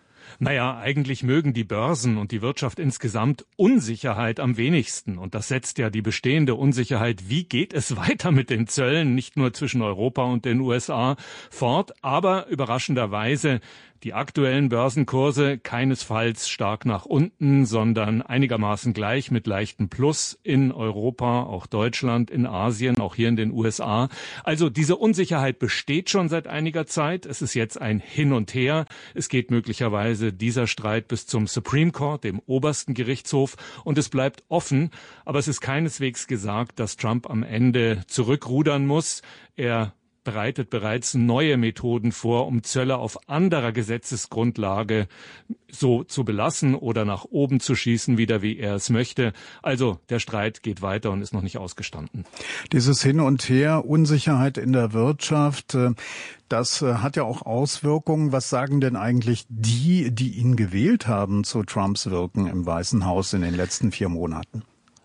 Speaker 17: Naja, eigentlich mögen die Börsen und die Wirtschaft insgesamt Unsicherheit am wenigsten. Und das setzt ja die bestehende Unsicherheit, wie geht es weiter mit den Zöllen, nicht nur zwischen Europa und den U S A, fort. Aber überraschenderweise die aktuellen Börsenkurse keinesfalls stark nach unten, sondern einigermaßen gleich mit leichtem Plus in Europa, auch Deutschland, in Asien, auch hier in den U S A. Also diese Unsicherheit besteht schon seit einiger Zeit. Es ist jetzt ein Hin und Her. Es geht möglicherweise dieser Streit bis zum Supreme Court, dem obersten Gerichtshof, und es bleibt offen. Aber es ist keineswegs gesagt, dass Trump am Ende zurückrudern muss. Er bereitet bereits neue Methoden vor, um Zölle auf anderer Gesetzesgrundlage so zu belassen oder nach oben zu schießen, wieder wie er es möchte. Also der Streit geht weiter und ist noch nicht ausgestanden.
Speaker 1: Dieses Hin und Her, Unsicherheit in der Wirtschaft, das hat ja auch Auswirkungen. Was sagen denn eigentlich die, die ihn gewählt haben zu Trumps Wirken im Weißen Haus in den letzten vier Monaten?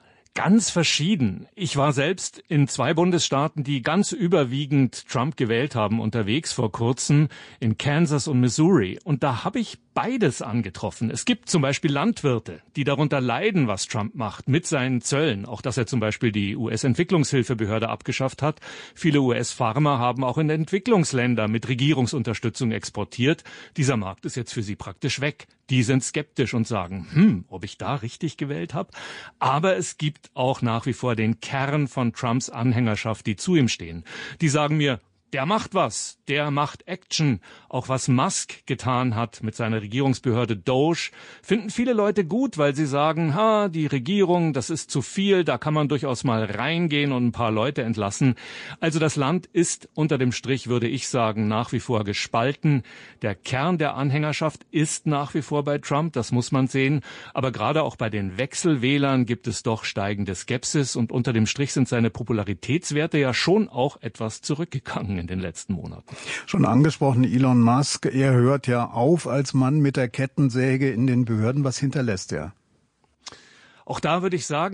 Speaker 17: Ganz verschieden. Ich war selbst in zwei Bundesstaaten, die ganz überwiegend Trump gewählt haben, unterwegs vor kurzem, in Kansas und Missouri. Und da habe ich beides angetroffen. Es gibt zum Beispiel Landwirte, die darunter leiden, was Trump macht mit seinen Zöllen. Auch, dass er zum Beispiel die U S-Entwicklungshilfebehörde abgeschafft hat. Viele U S-Farmer haben auch in Entwicklungsländer mit Regierungsunterstützung exportiert. Dieser Markt ist jetzt für sie praktisch weg. Die sind skeptisch und sagen, hm, ob ich da richtig gewählt habe. Aber es gibt auch nach wie vor den Kern von Trumps Anhängerschaft, die zu ihm stehen. Die sagen mir, der macht was, der macht Action. Auch was Musk getan hat mit seiner Regierungsbehörde Doge, finden viele Leute gut, weil sie sagen, ha, die Regierung, das ist zu viel, da kann man durchaus mal reingehen und ein paar Leute entlassen. Also das Land ist unter dem Strich, würde ich sagen, nach wie vor gespalten. Der Kern der Anhängerschaft ist nach wie vor bei Trump, das muss man sehen. Aber gerade auch bei den Wechselwählern gibt es doch steigende Skepsis und unter dem Strich sind seine Popularitätswerte ja schon auch etwas zurückgegangen in den letzten Monaten.
Speaker 1: Schon angesprochen, Elon Musk, er hört ja auf als Mann mit der Kettensäge in den Behörden. Was hinterlässt er?
Speaker 17: Auch da würde ich sagen,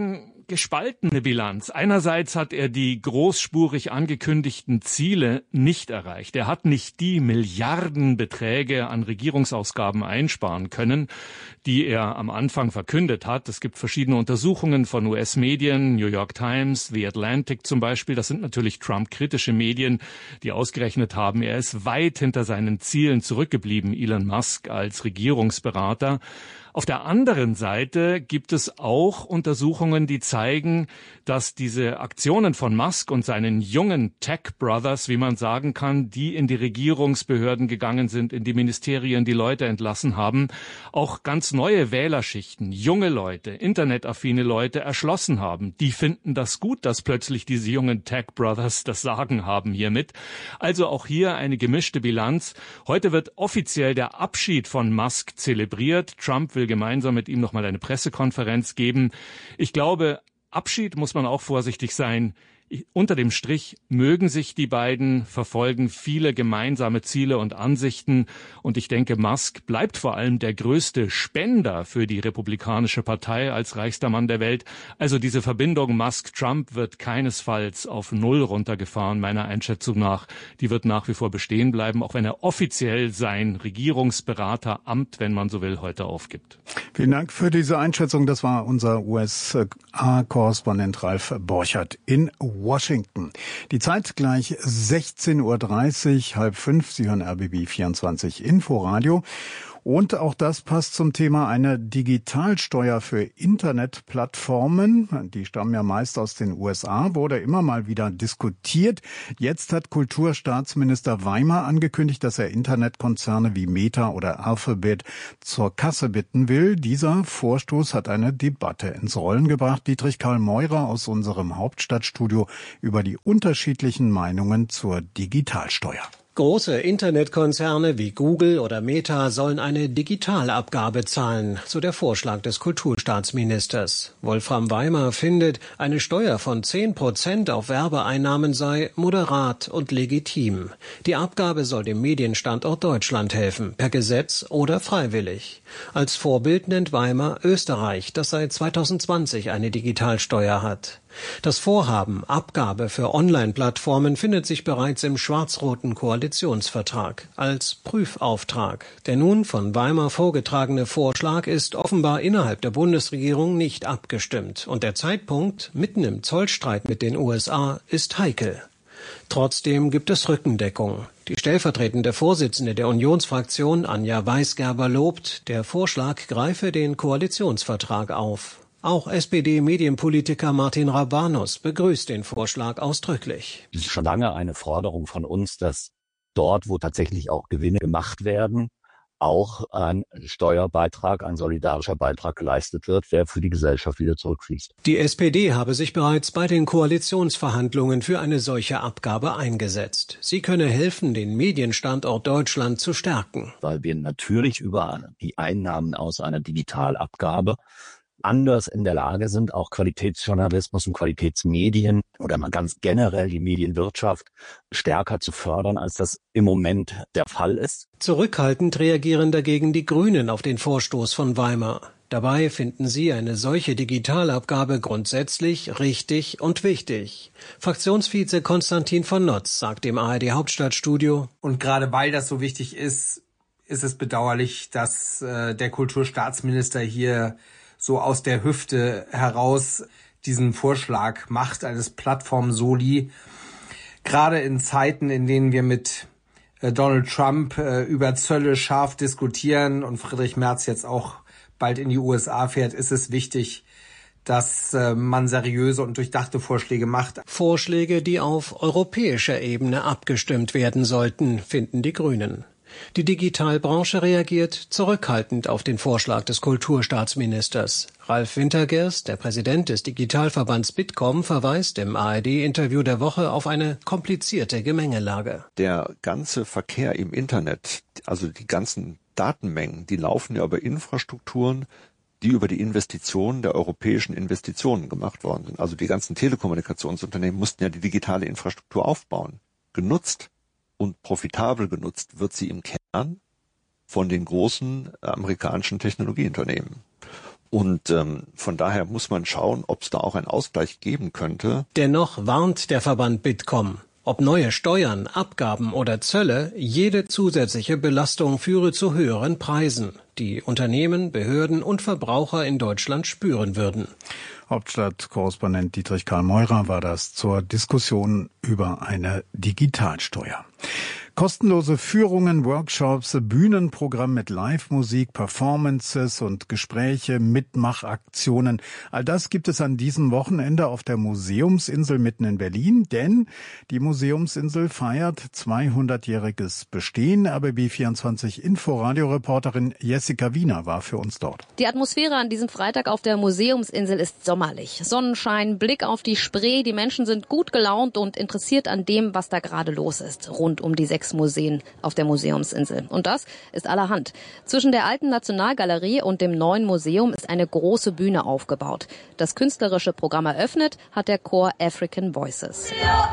Speaker 17: gespaltene Bilanz. Einerseits hat er die großspurig angekündigten Ziele nicht erreicht. Er hat nicht die Milliardenbeträge an Regierungsausgaben einsparen können, die er am Anfang verkündet hat. Es gibt verschiedene Untersuchungen von U S-Medien, New York Times, The Atlantic zum Beispiel. Das sind natürlich Trump-kritische Medien, die ausgerechnet haben, er ist weit hinter seinen Zielen zurückgeblieben, Elon Musk als Regierungsberater. Auf der anderen Seite gibt es auch Untersuchungen, die zeigen, dass diese Aktionen von Musk und seinen jungen Tech-Brothers, wie man sagen kann, die in die Regierungsbehörden gegangen sind, in die Ministerien, die Leute entlassen haben, auch ganz neue Wählerschichten, junge Leute, internetaffine Leute erschlossen haben. Die finden das gut, dass plötzlich diese jungen Tech-Brothers das Sagen haben hiermit. Also auch hier eine gemischte Bilanz. Heute wird offiziell der Abschied von Musk zelebriert. Trump will gemeinsam mit ihm nochmal eine Pressekonferenz geben. Ich glaube, Abschied muss man auch vorsichtig sein. Unter dem Strich mögen sich die beiden, verfolgen viele gemeinsame Ziele und Ansichten. Und ich denke, Musk bleibt vor allem der größte Spender für die Republikanische Partei als reichster Mann der Welt. Also diese Verbindung Musk-Trump wird keinesfalls auf Null runtergefahren, meiner Einschätzung nach. Die wird nach wie vor bestehen bleiben, auch wenn er offiziell sein Regierungsberateramt, wenn man so will, heute aufgibt.
Speaker 1: Vielen Dank für diese Einschätzung. Das war unser U S A-Korrespondent Ralf Borchert in Washington. Die Zeit gleich sechzehn Uhr dreißig, halb fünf. Sie hören R B B vierundzwanzig Inforadio. Und auch das passt zum Thema eine Digitalsteuer für Internetplattformen. Die stammen ja meist aus den U S A, wurde immer mal wieder diskutiert. Jetzt hat Kulturstaatsminister Weimer angekündigt, dass er Internetkonzerne wie Meta oder Alphabet zur Kasse bitten will. Dieser Vorstoß hat eine Debatte ins Rollen gebracht. Dietrich Karl Meurer aus unserem Hauptstadtstudio über die unterschiedlichen Meinungen zur Digitalsteuer.
Speaker 18: Große Internetkonzerne wie Google oder Meta sollen eine Digitalabgabe zahlen, so der Vorschlag des Kulturstaatsministers. Wolfram Weimer findet, eine Steuer von zehn Prozent auf Werbeeinnahmen sei moderat und legitim. Die Abgabe soll dem Medienstandort Deutschland helfen, per Gesetz oder freiwillig. Als Vorbild nennt Weimer Österreich, das seit zweitausendzwanzig eine Digitalsteuer hat. Das Vorhaben Abgabe für Online-Plattformen findet sich bereits im schwarz-roten Koalitionsvertrag als Prüfauftrag. Der nun von Weimer vorgetragene Vorschlag ist offenbar innerhalb der Bundesregierung nicht abgestimmt. Und der Zeitpunkt, mitten im Zollstreit mit den U S A, ist heikel. Trotzdem gibt es Rückendeckung. Die stellvertretende Vorsitzende der Unionsfraktion, Anja Weisgerber, lobt, der Vorschlag greife den Koalitionsvertrag auf. Auch S P D-Medienpolitiker Martin Rabanus begrüßt den Vorschlag ausdrücklich.
Speaker 19: Es ist schon lange eine Forderung von uns, dass dort, wo tatsächlich auch Gewinne gemacht werden, auch ein Steuerbeitrag, ein solidarischer Beitrag geleistet wird, der für die Gesellschaft wieder zurückfließt.
Speaker 18: Die S P D habe sich bereits bei den Koalitionsverhandlungen für eine solche Abgabe eingesetzt. Sie könne helfen, den Medienstandort Deutschland zu stärken.
Speaker 19: Weil wir natürlich über die Einnahmen aus einer Digitalabgabe anders in der Lage sind, auch Qualitätsjournalismus und Qualitätsmedien oder mal ganz generell die Medienwirtschaft stärker zu fördern, als das im Moment der Fall ist.
Speaker 18: Zurückhaltend reagieren dagegen die Grünen auf den Vorstoß von Weimer. Dabei finden sie eine solche Digitalabgabe grundsätzlich richtig und wichtig. Fraktionsvize Konstantin von Notz sagt im A R D Hauptstadtstudio:
Speaker 20: Und gerade weil das so wichtig ist, ist es bedauerlich, dass äh, der Kulturstaatsminister hier so aus der Hüfte heraus diesen Vorschlag macht eines Plattform-Soli. Gerade in Zeiten, in denen wir mit äh, Donald Trump äh, über Zölle scharf diskutieren und Friedrich Merz jetzt auch bald in die U S A fährt, ist es wichtig, dass äh, man seriöse und durchdachte Vorschläge macht.
Speaker 18: Vorschläge, die auf europäischer Ebene abgestimmt werden sollten, finden die Grünen. Die Digitalbranche reagiert zurückhaltend auf den Vorschlag des Kulturstaatsministers. Ralf Wintergerst, der Präsident des Digitalverbands Bitkom, verweist im A R D-Interview der Woche auf eine komplizierte Gemengelage.
Speaker 21: Der ganze Verkehr im Internet, also die ganzen Datenmengen, die laufen ja über Infrastrukturen, die über die Investitionen der europäischen Investitionen gemacht worden sind. Also die ganzen Telekommunikationsunternehmen mussten ja die digitale Infrastruktur aufbauen. Genutzt und profitabel genutzt wird sie im Kern von den großen amerikanischen Technologieunternehmen. Und ähm, von daher muss man schauen, ob es da auch einen Ausgleich geben könnte.
Speaker 18: Dennoch warnt der Verband Bitkom, ob neue Steuern, Abgaben oder Zölle, jede zusätzliche Belastung führe zu höheren Preisen, die Unternehmen, Behörden und Verbraucher in Deutschland spüren würden.
Speaker 1: Hauptstadtkorrespondent Dietrich Karl Meurer war das zur Diskussion über eine Digitalsteuer. Kostenlose Führungen, Workshops, Bühnenprogramm mit Live-Musik, Performances und Gespräche, Mitmachaktionen. All das gibt es an diesem Wochenende auf der Museumsinsel mitten in Berlin, denn die Museumsinsel feiert zweihundertjähriges Bestehen. R B B vierundzwanzig Inforadio-Reporterin Jessica Wiener war für uns dort.
Speaker 3: Die Atmosphäre an diesem Freitag auf der Museumsinsel ist sommerlich. Sonnenschein, Blick auf die Spree, die Menschen sind gut gelaunt und interessiert an dem, was da gerade los ist, rund um die sechs Museen auf der Museumsinsel. Und das ist allerhand. Zwischen der alten Nationalgalerie und dem neuen Museum ist eine große Bühne aufgebaut. Das künstlerische Programm eröffnet hat der Chor African Voices.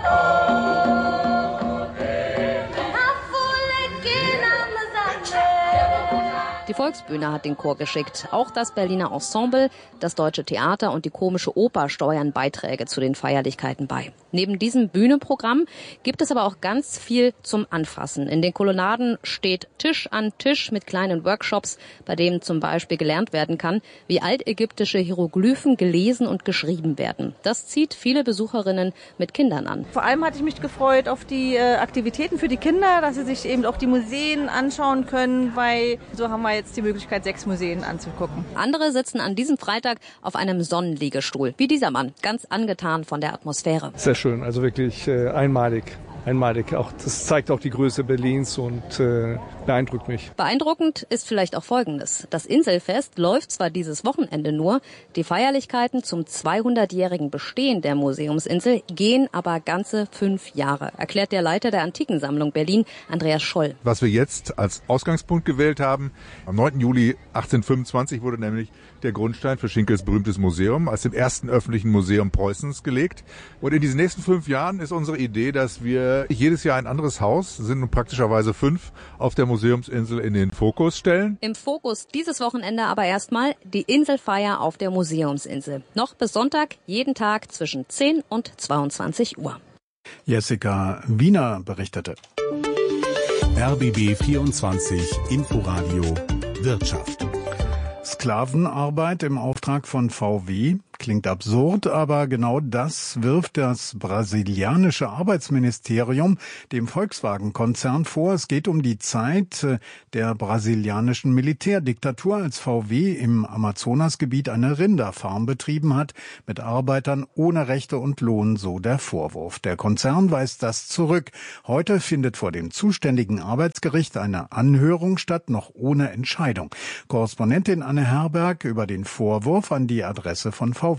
Speaker 3: Die Volksbühne hat den Chor geschickt. Auch das Berliner Ensemble, das Deutsche Theater und die Komische Oper steuern Beiträge zu den Feierlichkeiten bei. Neben diesem Bühnenprogramm gibt es aber auch ganz viel zum Anfassen. In den Kolonnaden steht Tisch an Tisch mit kleinen Workshops, bei denen zum Beispiel gelernt werden kann, wie altägyptische Hieroglyphen gelesen und geschrieben werden. Das zieht viele Besucherinnen mit Kindern an.
Speaker 22: Vor allem hatte ich mich gefreut auf die äh, Aktivitäten für die Kinder, dass sie sich eben auch die Museen anschauen können, weil so haben wir jetzt die Möglichkeit, sechs Museen anzugucken.
Speaker 3: Andere sitzen an diesem Freitag auf einem Sonnenliegestuhl, wie dieser Mann, ganz angetan von der Atmosphäre.
Speaker 23: Sehr schön, also wirklich äh, einmalig. Einmalig. Auch, das zeigt auch die Größe Berlins und äh, beeindruckt mich.
Speaker 3: Beeindruckend ist vielleicht auch Folgendes. Das Inselfest läuft zwar dieses Wochenende nur, die Feierlichkeiten zum zweihundertjährigen Bestehen der Museumsinsel gehen aber ganze fünf Jahre, erklärt der Leiter der Antikensammlung Berlin, Andreas Scholl.
Speaker 24: Was wir jetzt als Ausgangspunkt gewählt haben, am neunten Juli achtzehnhundertfünfundzwanzig wurde nämlich der Grundstein für Schinkels berühmtes Museum als dem ersten öffentlichen Museum Preußens gelegt. Und in diesen nächsten fünf Jahren ist unsere Idee, dass wir jedes Jahr ein anderes Haus, sind nun praktischerweise fünf, auf der Museumsinsel in den Fokus stellen.
Speaker 3: Im Fokus dieses Wochenende aber erstmal die Inselfeier auf der Museumsinsel. Noch bis Sonntag, jeden Tag zwischen zehn und zweiundzwanzig Uhr.
Speaker 1: Jessica Wiener berichtete.
Speaker 11: R B B vierundzwanzig Inforadio Wirtschaft.
Speaker 1: Sklavenarbeit im Auftrag von V W. Klingt absurd, aber genau das wirft das brasilianische Arbeitsministerium dem Volkswagen-Konzern vor. Es geht um die Zeit der brasilianischen Militärdiktatur, als V W im Amazonasgebiet eine Rinderfarm betrieben hat, mit Arbeitern ohne Rechte und Lohn, so der Vorwurf. Der Konzern weist das zurück. Heute findet vor dem zuständigen Arbeitsgericht eine Anhörung statt, noch ohne Entscheidung. Korrespondentin Anne Herberg über den Vorwurf an die Adresse von V W.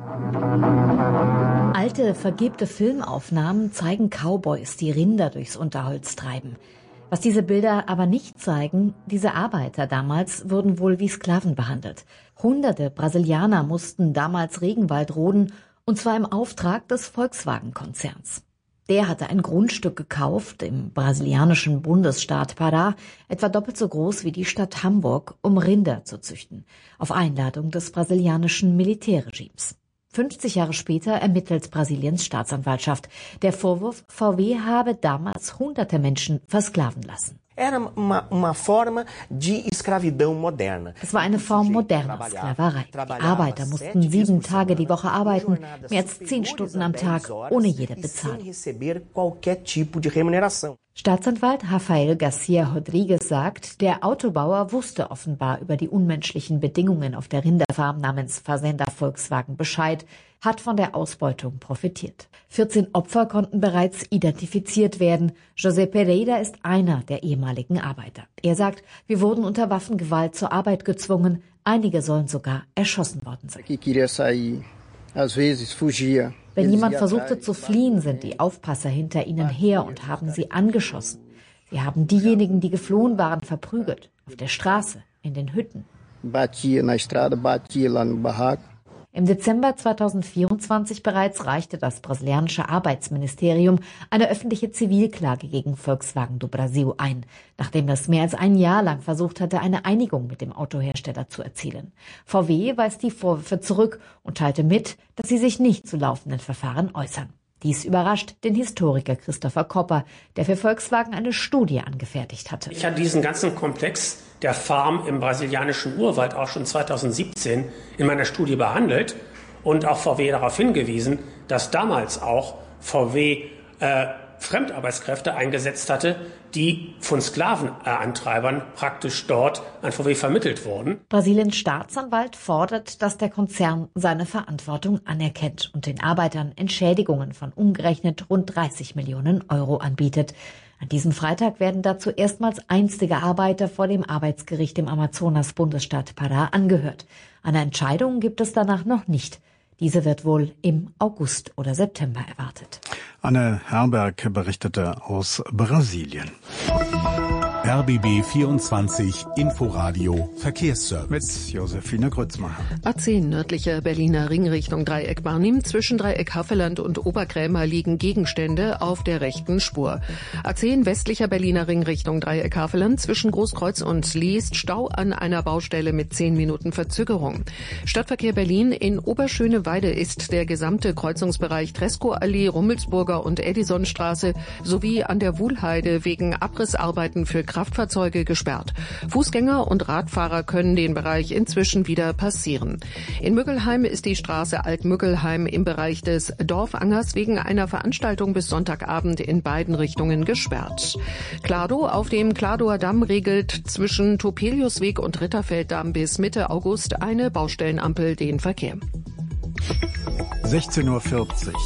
Speaker 25: Alte, vergilbte Filmaufnahmen zeigen Cowboys, die Rinder durchs Unterholz treiben. Was diese Bilder aber nicht zeigen, diese Arbeiter damals wurden wohl wie Sklaven behandelt. Hunderte Brasilianer mussten damals Regenwald roden, und zwar im Auftrag des Volkswagen-Konzerns. Der hatte ein Grundstück gekauft im brasilianischen Bundesstaat Pará, etwa doppelt so groß wie die Stadt Hamburg, um Rinder zu züchten, auf Einladung des brasilianischen Militärregimes. fünfzig Jahre später ermittelt Brasiliens Staatsanwaltschaft. Der Vorwurf, V W habe damals hunderte Menschen versklaven lassen.
Speaker 26: Es
Speaker 25: war eine Form moderner Sklaverei. Die Arbeiter mussten sieben Tage die Woche arbeiten, mehr als zehn Stunden am Tag, ohne jede Bezahlung. Staatsanwalt Rafael Garcia Rodriguez sagt, der Autobauer wusste offenbar über die unmenschlichen Bedingungen auf der Rinderfarm namens Fazenda Volkswagen Bescheid, hat von der Ausbeutung profitiert. vierzehn Opfer konnten bereits identifiziert werden. José Pereira ist einer der ehemaligen Arbeiter. Er sagt, wir wurden unter Waffengewalt zur Arbeit gezwungen. Einige sollen sogar erschossen worden sein. Wenn jemand versuchte zu fliehen, sind die Aufpasser hinter ihnen her und haben sie angeschossen. Sie haben diejenigen, die geflohen waren, verprügelt. Auf der Straße, in den Hütten. Im Dezember zweitausendvierundzwanzig bereits reichte das brasilianische Arbeitsministerium eine öffentliche Zivilklage gegen Volkswagen do Brasil ein, nachdem das mehr als ein Jahr lang versucht hatte, eine Einigung mit dem Autohersteller zu erzielen. V W weist die Vorwürfe zurück und teilte mit, dass sie sich nicht zu laufenden Verfahren äußern. Dies überrascht den Historiker Christopher Kopper, der für Volkswagen eine Studie angefertigt hatte.
Speaker 2: Ich habe diesen ganzen Komplex der Farm im brasilianischen Urwald auch schon zweitausendsiebzehn in meiner Studie behandelt und auch V W darauf hingewiesen, dass damals auch V W äh, Fremdarbeitskräfte eingesetzt hatte, die von Sklavenantreibern praktisch dort an V W vermittelt wurden.
Speaker 25: Brasiliens Staatsanwalt fordert, dass der Konzern seine Verantwortung anerkennt und den Arbeitern Entschädigungen von umgerechnet rund dreißig Millionen Euro anbietet. An diesem Freitag werden dazu erstmals einstige Arbeiter vor dem Arbeitsgericht im Amazonas-Bundesstaat Pará angehört. Eine Entscheidung gibt es danach noch nicht. Diese wird wohl im August oder September erwartet.
Speaker 1: Anne Herberg berichtete aus Brasilien.
Speaker 11: R B B vierundzwanzig Inforadio Verkehrsservice.
Speaker 1: Mit Josephine Grützmacher.
Speaker 14: A zehn nördlicher Berliner Ringrichtung Dreieck Barnim. Zwischen Dreieck Havelland und Oberkrämer liegen Gegenstände auf der rechten Spur. A zehn westlicher Berliner Ringrichtung Dreieck Havelland. Zwischen Großkreuz und Liest Stau an einer Baustelle mit zehn Minuten Verzögerung. Stadtverkehr Berlin. In Oberschöneweide ist der gesamte Kreuzungsbereich Tresco-Allee, Rummelsburger und Edisonstraße sowie an der Wuhlheide wegen Abrissarbeiten für Kraftfahrzeuge gesperrt. Fußgänger und Radfahrer können den Bereich inzwischen wieder passieren. In Müggelheim ist die Straße Alt-Müggelheim im Bereich des Dorfangers wegen einer Veranstaltung bis Sonntagabend in beiden Richtungen gesperrt. Klado auf dem Kladower Damm regelt zwischen Topeliusweg und Ritterfelddamm bis Mitte August eine Baustellenampel den Verkehr.
Speaker 1: sechzehn Uhr vierzig.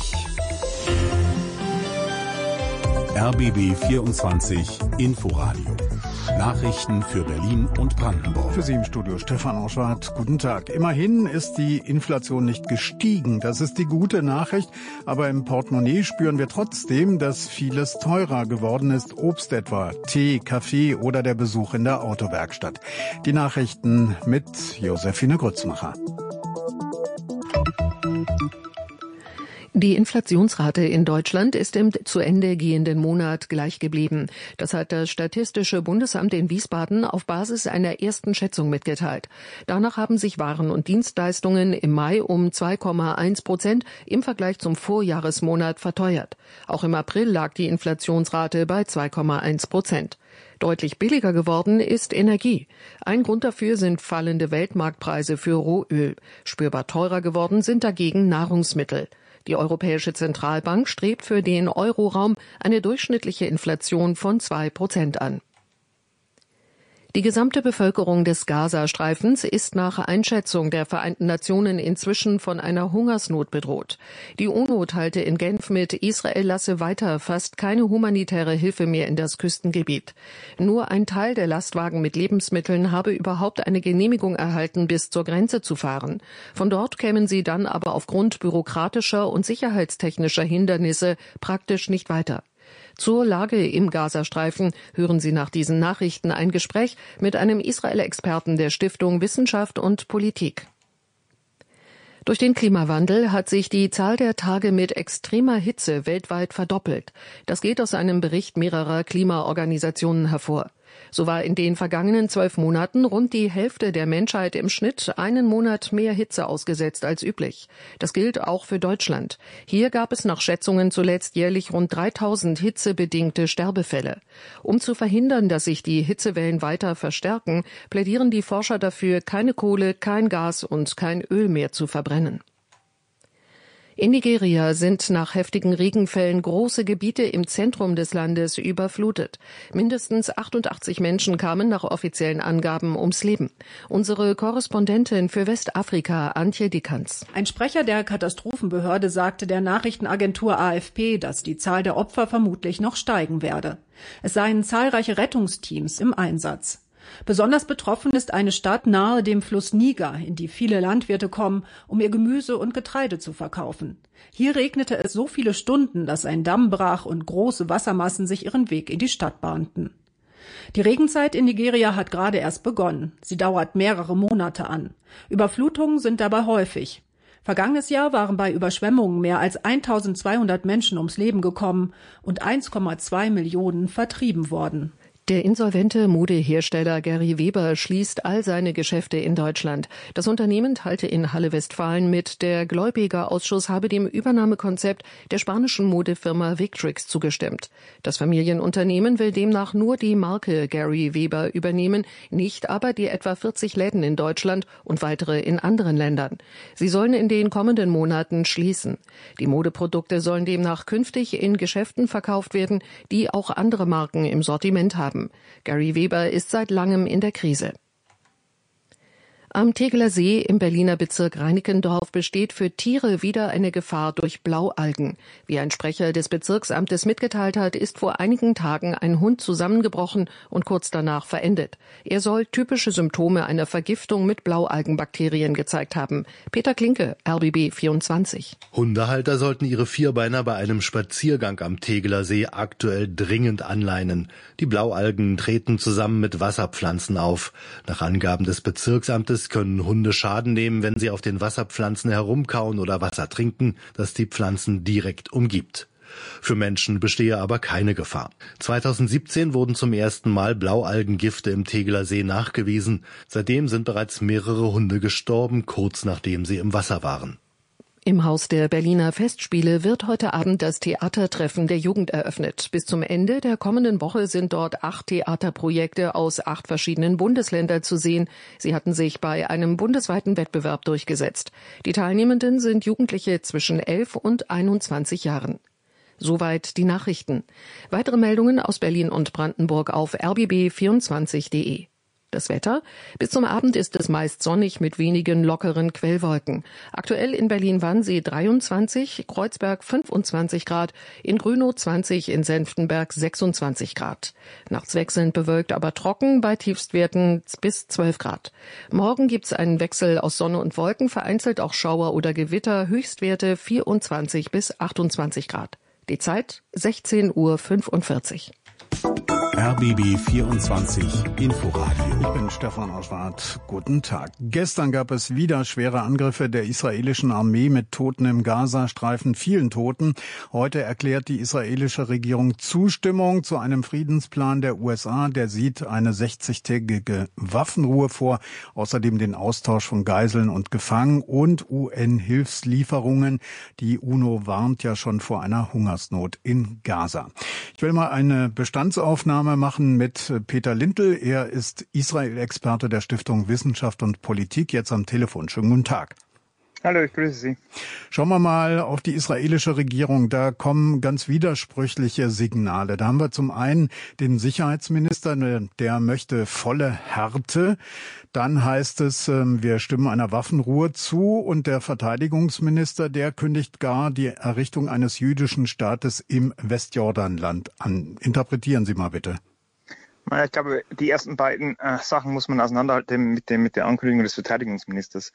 Speaker 11: R B B vierundzwanzig Inforadio. Nachrichten für Berlin und Brandenburg.
Speaker 1: Für Sie im Studio Stefan Auschwart. Guten Tag. Immerhin ist die Inflation nicht gestiegen. Das ist die gute Nachricht. Aber im Portemonnaie spüren wir trotzdem, dass vieles teurer geworden ist. Obst etwa, Tee, Kaffee oder der Besuch in der Autowerkstatt. Die Nachrichten mit Josephine Grützmacher.
Speaker 14: Die Inflationsrate in Deutschland ist im zu Ende gehenden Monat gleich geblieben. Das hat das Statistische Bundesamt in Wiesbaden auf Basis einer ersten Schätzung mitgeteilt. Danach haben sich Waren und Dienstleistungen im Mai um zwei Komma eins Prozent im Vergleich zum Vorjahresmonat verteuert. Auch im April lag die Inflationsrate bei zwei Komma eins Prozent. Deutlich billiger geworden ist Energie. Ein Grund dafür sind fallende Weltmarktpreise für Rohöl. Spürbar teurer geworden sind dagegen Nahrungsmittel. Die Europäische Zentralbank strebt für den Euroraum eine durchschnittliche Inflation von zwei Prozent an. Die gesamte Bevölkerung des Gazastreifens ist nach Einschätzung der Vereinten Nationen inzwischen von einer Hungersnot bedroht. Die UNO teilte in Genf mit, Israel lasse weiter fast keine humanitäre Hilfe mehr in das Küstengebiet. Nur ein Teil der Lastwagen mit Lebensmitteln habe überhaupt eine Genehmigung erhalten, bis zur Grenze zu fahren. Von dort kämen sie dann aber aufgrund bürokratischer und sicherheitstechnischer Hindernisse praktisch nicht weiter. Zur Lage im Gazastreifen hören Sie nach diesen Nachrichten ein Gespräch mit einem Israel-Experten der Stiftung Wissenschaft und Politik. Durch den Klimawandel hat sich die Zahl der Tage mit extremer Hitze weltweit verdoppelt. Das geht aus einem Bericht mehrerer Klimaorganisationen hervor. So war in den vergangenen zwölf Monaten rund die Hälfte der Menschheit im Schnitt einen Monat mehr Hitze ausgesetzt als üblich. Das gilt auch für Deutschland. Hier gab es nach Schätzungen zuletzt jährlich rund dreitausend hitzebedingte Sterbefälle. Um zu verhindern, dass sich die Hitzewellen weiter verstärken, plädieren die Forscher dafür, keine Kohle, kein Gas und kein Öl mehr zu verbrennen. In Nigeria sind nach heftigen Regenfällen große Gebiete im Zentrum des Landes überflutet. Mindestens achtundachtzig Menschen kamen nach offiziellen Angaben ums Leben. Unsere Korrespondentin für Westafrika, Antje Dickanz.
Speaker 4: Ein Sprecher der Katastrophenbehörde sagte der Nachrichtenagentur A F P, dass die Zahl der Opfer vermutlich noch steigen werde. Es seien zahlreiche Rettungsteams im Einsatz. Besonders betroffen ist eine Stadt nahe dem Fluss Niger, in die viele Landwirte kommen, um ihr Gemüse und Getreide zu verkaufen. Hier regnete es so viele Stunden, dass ein Damm brach und große Wassermassen sich ihren Weg in die Stadt bahnten. Die Regenzeit in Nigeria hat gerade erst begonnen. Sie dauert mehrere Monate an. Überflutungen sind dabei häufig. Vergangenes Jahr waren bei Überschwemmungen mehr als eintausendzweihundert Menschen ums Leben gekommen und eins Komma zwei Millionen vertrieben worden.
Speaker 14: Der insolvente Modehersteller Gary Weber schließt all seine Geschäfte in Deutschland. Das Unternehmen teilte in Halle-Westfalen mit, der Gläubigerausschuss habe dem Übernahmekonzept der spanischen Modefirma Victrix zugestimmt. Das Familienunternehmen will demnach nur die Marke Gary Weber übernehmen, nicht aber die etwa vierzig Läden in Deutschland und weitere in anderen Ländern. Sie sollen in den kommenden Monaten schließen. Die Modeprodukte sollen demnach künftig in Geschäften verkauft werden, die auch andere Marken im Sortiment haben. Gary Weber ist seit langem in der Krise. Am Tegeler See im Berliner Bezirk Reinickendorf besteht für Tiere wieder eine Gefahr durch Blaualgen. Wie ein Sprecher des Bezirksamtes mitgeteilt hat, ist vor einigen Tagen ein Hund zusammengebrochen und kurz danach verendet. Er soll typische Symptome einer Vergiftung mit Blaualgenbakterien gezeigt haben. Peter Klinke, R B B vierundzwanzig.
Speaker 5: Hundehalter sollten ihre Vierbeiner bei einem Spaziergang am Tegeler See aktuell dringend anleinen. Die Blaualgen treten zusammen mit Wasserpflanzen auf. Nach Angaben des Bezirksamtes können Hunde Schaden nehmen, wenn sie auf den Wasserpflanzen herumkauen oder Wasser trinken, das die Pflanzen direkt umgibt. Für Menschen bestehe aber keine Gefahr. zweitausendsiebzehn wurden zum ersten Mal Blaualgengifte im Tegeler See nachgewiesen. Seitdem sind bereits mehrere Hunde gestorben, kurz nachdem sie im Wasser waren.
Speaker 14: Im Haus der Berliner Festspiele wird heute Abend das Theatertreffen der Jugend eröffnet. Bis zum Ende der kommenden Woche sind dort acht Theaterprojekte aus acht verschiedenen Bundesländern zu sehen. Sie hatten sich bei einem bundesweiten Wettbewerb durchgesetzt. Die Teilnehmenden sind Jugendliche zwischen elf und einundzwanzig Jahren. Soweit die Nachrichten. Weitere Meldungen aus Berlin und Brandenburg auf r b b vierundzwanzig punkt de. Das Wetter? Bis zum Abend ist es meist sonnig mit wenigen lockeren Quellwolken. Aktuell in Berlin-Wannsee dreiundzwanzig, Kreuzberg fünfundzwanzig Grad, in Grünow zwanzig, in Senftenberg sechsundzwanzig Grad. Nachts wechselnd bewölkt, aber trocken, bei Tiefstwerten bis zwölf Grad. Morgen gibt's einen Wechsel aus Sonne und Wolken, vereinzelt auch Schauer oder Gewitter, Höchstwerte vierundzwanzig bis achtundzwanzig Grad. Die Zeit sechzehn Uhr fünfundvierzig.
Speaker 11: R B B vierundzwanzig Inforadio.
Speaker 1: Ich bin Stefan Oschwart. Guten Tag. Gestern gab es wieder schwere Angriffe der israelischen Armee mit Toten im Gazastreifen, vielen Toten. Heute erklärt die israelische Regierung Zustimmung zu einem Friedensplan der U S A. Der sieht eine sechzigtägige Waffenruhe vor, außerdem den Austausch von Geiseln und Gefangenen und U N-Hilfslieferungen. Die UNO warnt ja schon vor einer Hungersnot in Gaza. Ich will mal eine Bestandsaufnahme machen mit Peter Lindl. Er ist Israel-Experte der Stiftung Wissenschaft und Politik, jetzt am Telefon. Schönen guten Tag.
Speaker 6: Hallo, ich grüße Sie.
Speaker 1: Schauen wir mal auf die israelische Regierung. Da kommen ganz widersprüchliche Signale. Da haben wir zum einen den Sicherheitsminister, der möchte volle Härte. Dann heißt es, wir stimmen einer Waffenruhe zu. Und der Verteidigungsminister, der kündigt gar die Errichtung eines jüdischen Staates im Westjordanland an. Interpretieren Sie mal bitte.
Speaker 6: Ich glaube, die ersten beiden äh, Sachen muss man auseinanderhalten mit, dem, mit der Ankündigung des Verteidigungsministers.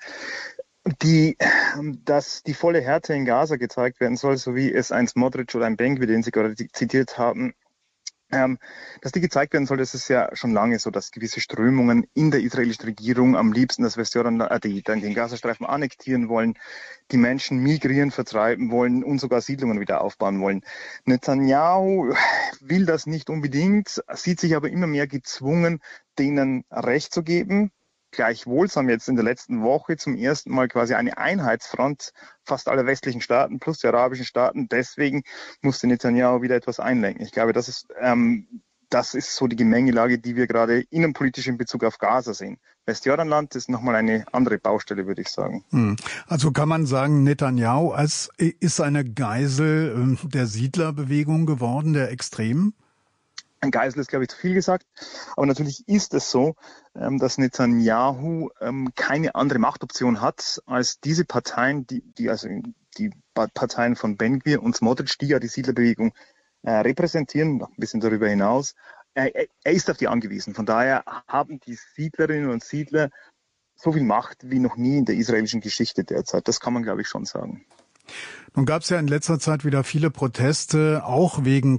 Speaker 6: Die, dass die volle Härte in Gaza gezeigt werden soll, so wie es ein Smotrich oder ein Ben-Gvir, den Sie gerade zitiert haben, ähm, dass die gezeigt werden soll, das ist ja schon lange so, dass gewisse Strömungen in der israelischen Regierung am liebsten das Westjordanland, äh, die, dann den Gazastreifen annektieren wollen, die Menschen migrieren, vertreiben wollen und sogar Siedlungen wieder aufbauen wollen. Netanyahu will das nicht unbedingt, sieht sich aber immer mehr gezwungen, denen Recht zu geben. Gleichwohl haben wir jetzt in der letzten Woche zum ersten Mal quasi eine Einheitsfront fast aller westlichen Staaten plus die arabischen Staaten. Deswegen musste Netanyahu wieder etwas einlenken. Ich glaube, das ist, ähm, das ist so die Gemengelage, die wir gerade innenpolitisch in Bezug auf Gaza sehen. Westjordanland ist nochmal eine andere Baustelle, würde ich sagen.
Speaker 1: Also kann man sagen, Netanyahu ist eine Geisel der Siedlerbewegung geworden, der Extremen?
Speaker 6: Ein Geisel ist, glaube ich, zu viel gesagt. Aber natürlich ist es so, dass Netanyahu keine andere Machtoption hat als diese Parteien, die, die also die Parteien von Ben-Gvir und Smotrich, die ja die Siedlerbewegung äh, repräsentieren, noch ein bisschen darüber hinaus. Er, er ist auf die angewiesen. Von daher haben die Siedlerinnen und Siedler so viel Macht wie noch nie in der israelischen Geschichte derzeit. Das kann man, glaube ich, schon sagen.
Speaker 1: Nun gab es ja in letzter Zeit wieder viele Proteste, auch wegen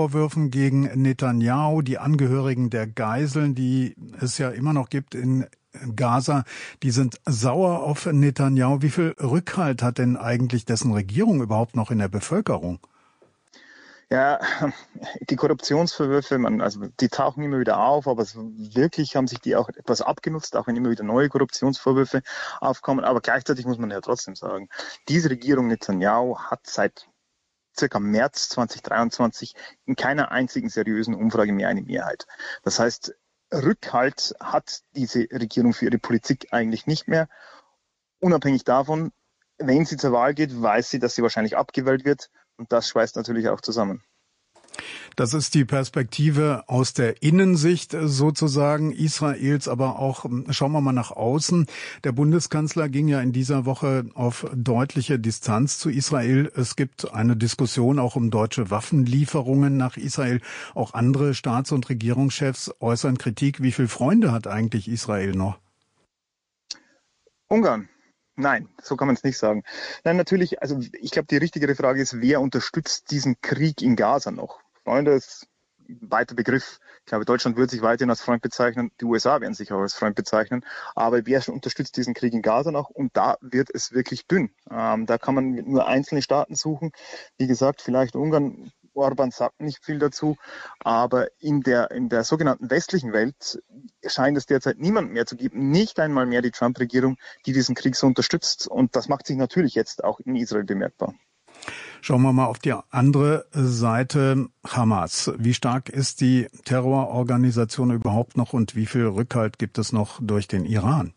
Speaker 1: Korruptionsvorwürfen gegen Netanyahu. Die Angehörigen der Geiseln, die es ja immer noch gibt in Gaza, die sind sauer auf Netanyahu. Wie viel Rückhalt hat denn eigentlich dessen Regierung überhaupt noch in der Bevölkerung?
Speaker 6: Ja, die Korruptionsvorwürfe, man, also die tauchen immer wieder auf, aber so wirklich haben sich die auch etwas abgenutzt, auch wenn immer wieder neue Korruptionsvorwürfe aufkommen. Aber gleichzeitig muss man ja trotzdem sagen, diese Regierung Netanyahu hat seit circa März zweitausenddreiundzwanzig in keiner einzigen seriösen Umfrage mehr eine Mehrheit. Das heißt, Rückhalt hat diese Regierung für ihre Politik eigentlich nicht mehr. Unabhängig davon, wenn sie zur Wahl geht, weiß sie, dass sie wahrscheinlich abgewählt wird. Und das schweißt natürlich auch zusammen.
Speaker 1: Das ist die Perspektive aus der Innensicht sozusagen Israels, aber auch, schauen wir mal nach außen. Der Bundeskanzler ging ja in dieser Woche auf deutliche Distanz zu Israel. Es gibt eine Diskussion auch um deutsche Waffenlieferungen nach Israel. Auch andere Staats- und Regierungschefs äußern Kritik. Wie viele Freunde hat eigentlich Israel noch?
Speaker 6: Ungarn. Nein, so kann man es nicht sagen. Nein, natürlich, also ich glaube, die richtigere Frage ist, wer unterstützt diesen Krieg in Gaza noch? Freunde ist ein weiter Begriff. Ich glaube, Deutschland würde sich weiterhin als Freund bezeichnen, die U S A werden sich auch als Freund bezeichnen. Aber wer schon unterstützt diesen Krieg in Gaza noch? Und da wird es wirklich dünn. Ähm, da kann man nur einzelne Staaten suchen. Wie gesagt, vielleicht Ungarn. Orban sagt nicht viel dazu, aber in der, in der sogenannten westlichen Welt scheint es derzeit niemand mehr zu geben, nicht einmal mehr die Trump-Regierung, die diesen Krieg so unterstützt. Und das macht sich natürlich jetzt auch in Israel bemerkbar.
Speaker 1: Schauen wir mal auf die andere Seite, Hamas. Wie stark ist die Terrororganisation überhaupt noch und wie viel Rückhalt gibt es noch durch den Iran?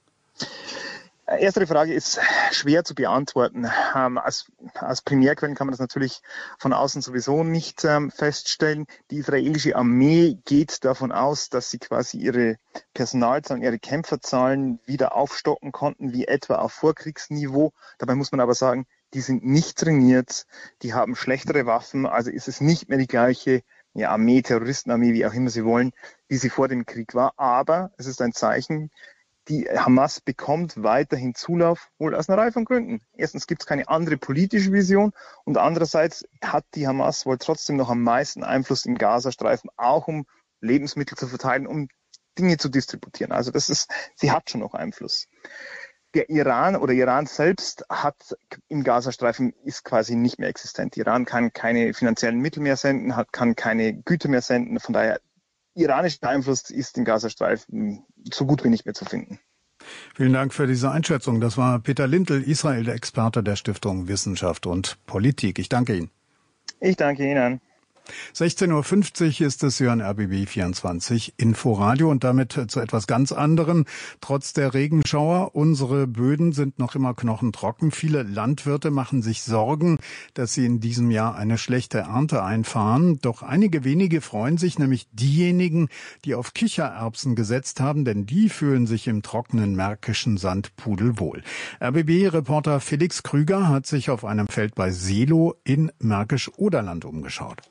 Speaker 6: Erste Frage ist schwer zu beantworten. Ähm, als, als Primärquellen kann man das natürlich von außen sowieso nicht ähm, feststellen. Die israelische Armee geht davon aus, dass sie quasi ihre Personalzahlen, ihre Kämpferzahlen wieder aufstocken konnten, wie etwa auf Vorkriegsniveau. Dabei muss man aber sagen, die sind nicht trainiert, die haben schlechtere Waffen, also ist es nicht mehr die gleiche ja, Armee, Terroristenarmee, wie auch immer sie wollen, wie sie vor dem Krieg war. Aber es ist ein Zeichen, die Hamas bekommt weiterhin Zulauf, wohl aus einer Reihe von Gründen. Erstens gibt es keine andere politische Vision und andererseits hat die Hamas wohl trotzdem noch am meisten Einfluss im Gazastreifen, auch um Lebensmittel zu verteilen, um Dinge zu distributieren. Also das ist, sie hat schon noch Einfluss. Der Iran oder Iran selbst hat im Gazastreifen ist quasi nicht mehr existent. Iran kann keine finanziellen Mittel mehr senden, hat, kann keine Güter mehr senden. Von daher iranischer Einfluss ist im Gazastreifen so gut wie nicht mehr zu finden.
Speaker 1: Vielen Dank für diese Einschätzung. Das war Peter Lindl, Israel, der Experte der Stiftung Wissenschaft und Politik. Ich danke Ihnen.
Speaker 6: Ich danke Ihnen.
Speaker 1: sechzehn Uhr fünfzig ist es hier an R B B vierundzwanzig Inforadio und damit zu etwas ganz anderem. Trotz der Regenschauer, unsere Böden sind noch immer knochentrocken. Viele Landwirte machen sich Sorgen, dass sie in diesem Jahr eine schlechte Ernte einfahren. Doch einige wenige freuen sich, nämlich diejenigen, die auf Kichererbsen gesetzt haben, denn die fühlen sich im trockenen märkischen Sand pudelwohl. R B B-Reporter Felix Krüger hat sich auf einem Feld bei Seelow in Märkisch-Oderland umgeschaut.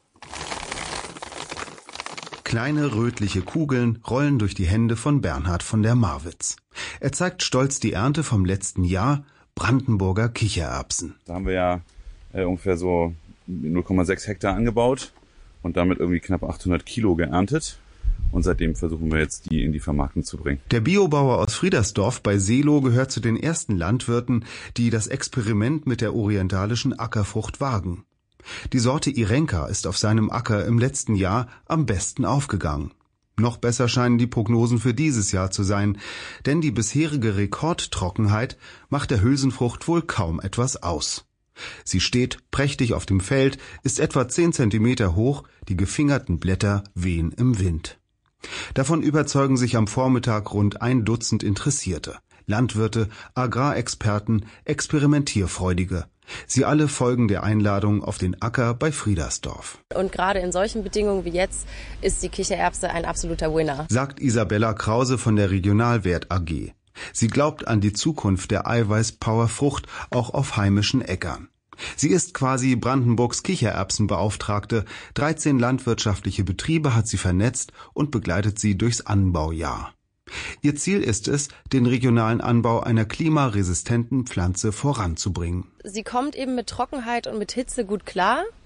Speaker 7: Kleine rötliche Kugeln rollen durch die Hände von Bernhard von der Marwitz. Er zeigt stolz die Ernte vom letzten Jahr, Brandenburger Kichererbsen.
Speaker 8: Da haben wir ja äh, ungefähr so null Komma sechs Hektar angebaut und damit irgendwie knapp achthundert Kilo geerntet. Und seitdem versuchen wir jetzt, die in die Vermarktung zu bringen.
Speaker 7: Der Biobauer aus Friedersdorf bei Seelow gehört zu den ersten Landwirten, die das Experiment mit der orientalischen Ackerfrucht wagen. Die Sorte Irenka ist auf seinem Acker im letzten Jahr am besten aufgegangen. Noch besser scheinen die Prognosen für dieses Jahr zu sein, denn die bisherige Rekordtrockenheit macht der Hülsenfrucht wohl kaum etwas aus. Sie steht prächtig auf dem Feld, ist etwa zehn Zentimeter hoch, die gefingerten Blätter wehen im Wind. Davon überzeugen sich am Vormittag rund ein Dutzend Interessierte. Landwirte, Agrarexperten, Experimentierfreudige. Sie alle folgen der Einladung auf den Acker bei Friedersdorf.
Speaker 9: Und gerade in solchen Bedingungen wie jetzt ist die Kichererbse ein absoluter Winner,
Speaker 7: sagt Isabella Krause von der Regionalwert A G. Sie glaubt an die Zukunft der Eiweiß-Power-Frucht auch auf heimischen Äckern. Sie ist quasi Brandenburgs Kichererbsenbeauftragte. dreizehn landwirtschaftliche Betriebe hat sie vernetzt und begleitet sie durchs Anbaujahr. Ihr Ziel ist es, den regionalen Anbau einer klimaresistenten Pflanze voranzubringen.
Speaker 9: Sie kommt eben mit Trockenheit und mit Hitze gut klar.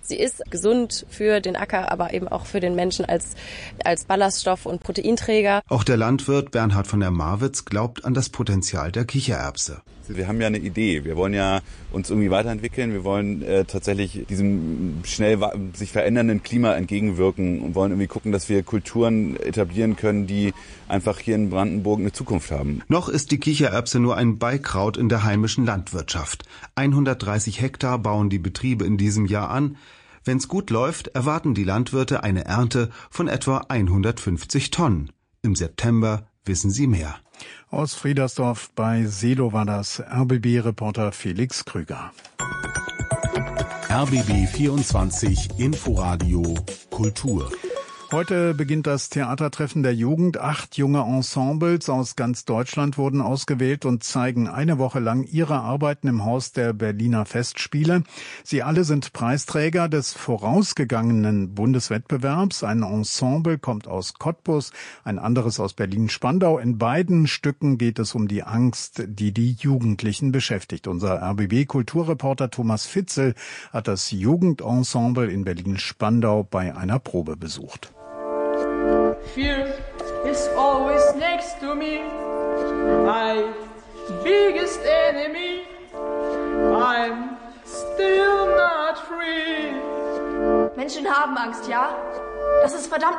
Speaker 9: Sie ist gesund für den Acker, aber eben auch für den Menschen als, als Ballaststoff und Proteinträger.
Speaker 7: Auch der Landwirt Bernhard von der Marwitz glaubt an das Potenzial der Kichererbse.
Speaker 8: Wir haben ja eine Idee. Wir wollen ja uns irgendwie weiterentwickeln. Wir wollen äh, tatsächlich diesem schnell sich verändernden Klima entgegenwirken und wollen irgendwie gucken, dass wir Kulturen etablieren können, die einfach hier in Brandenburg eine Zukunft haben.
Speaker 7: Noch ist die Kichererbse nur ein Beikraut in der heimischen Landwirtschaft. hundertdreißig Hektar bauen die Betriebe in diesem Jahr an. Wenn's gut läuft, erwarten die Landwirte eine Ernte von etwa hundertfünfzig Tonnen. Im September wissen sie mehr.
Speaker 1: Aus Friedersdorf bei Seelow war das R B B-Reporter Felix Krüger.
Speaker 11: R B B vierundzwanzig Inforadio Kultur.
Speaker 1: Heute beginnt das Theatertreffen der Jugend. Acht junge Ensembles aus ganz Deutschland wurden ausgewählt und zeigen eine Woche lang ihre Arbeiten im Haus der Berliner Festspiele. Sie alle sind Preisträger des vorausgegangenen Bundeswettbewerbs. Ein Ensemble kommt aus Cottbus, ein anderes aus Berlin-Spandau. In beiden Stücken geht es um die Angst, die die Jugendlichen beschäftigt. Unser R B B-Kulturreporter Thomas Fitzel hat das Jugendensemble in Berlin-Spandau bei einer Probe besucht.
Speaker 10: Fear is always next to me, my biggest enemy. I'm still not free.
Speaker 12: Menschen haben Angst, ja? Das ist verdammt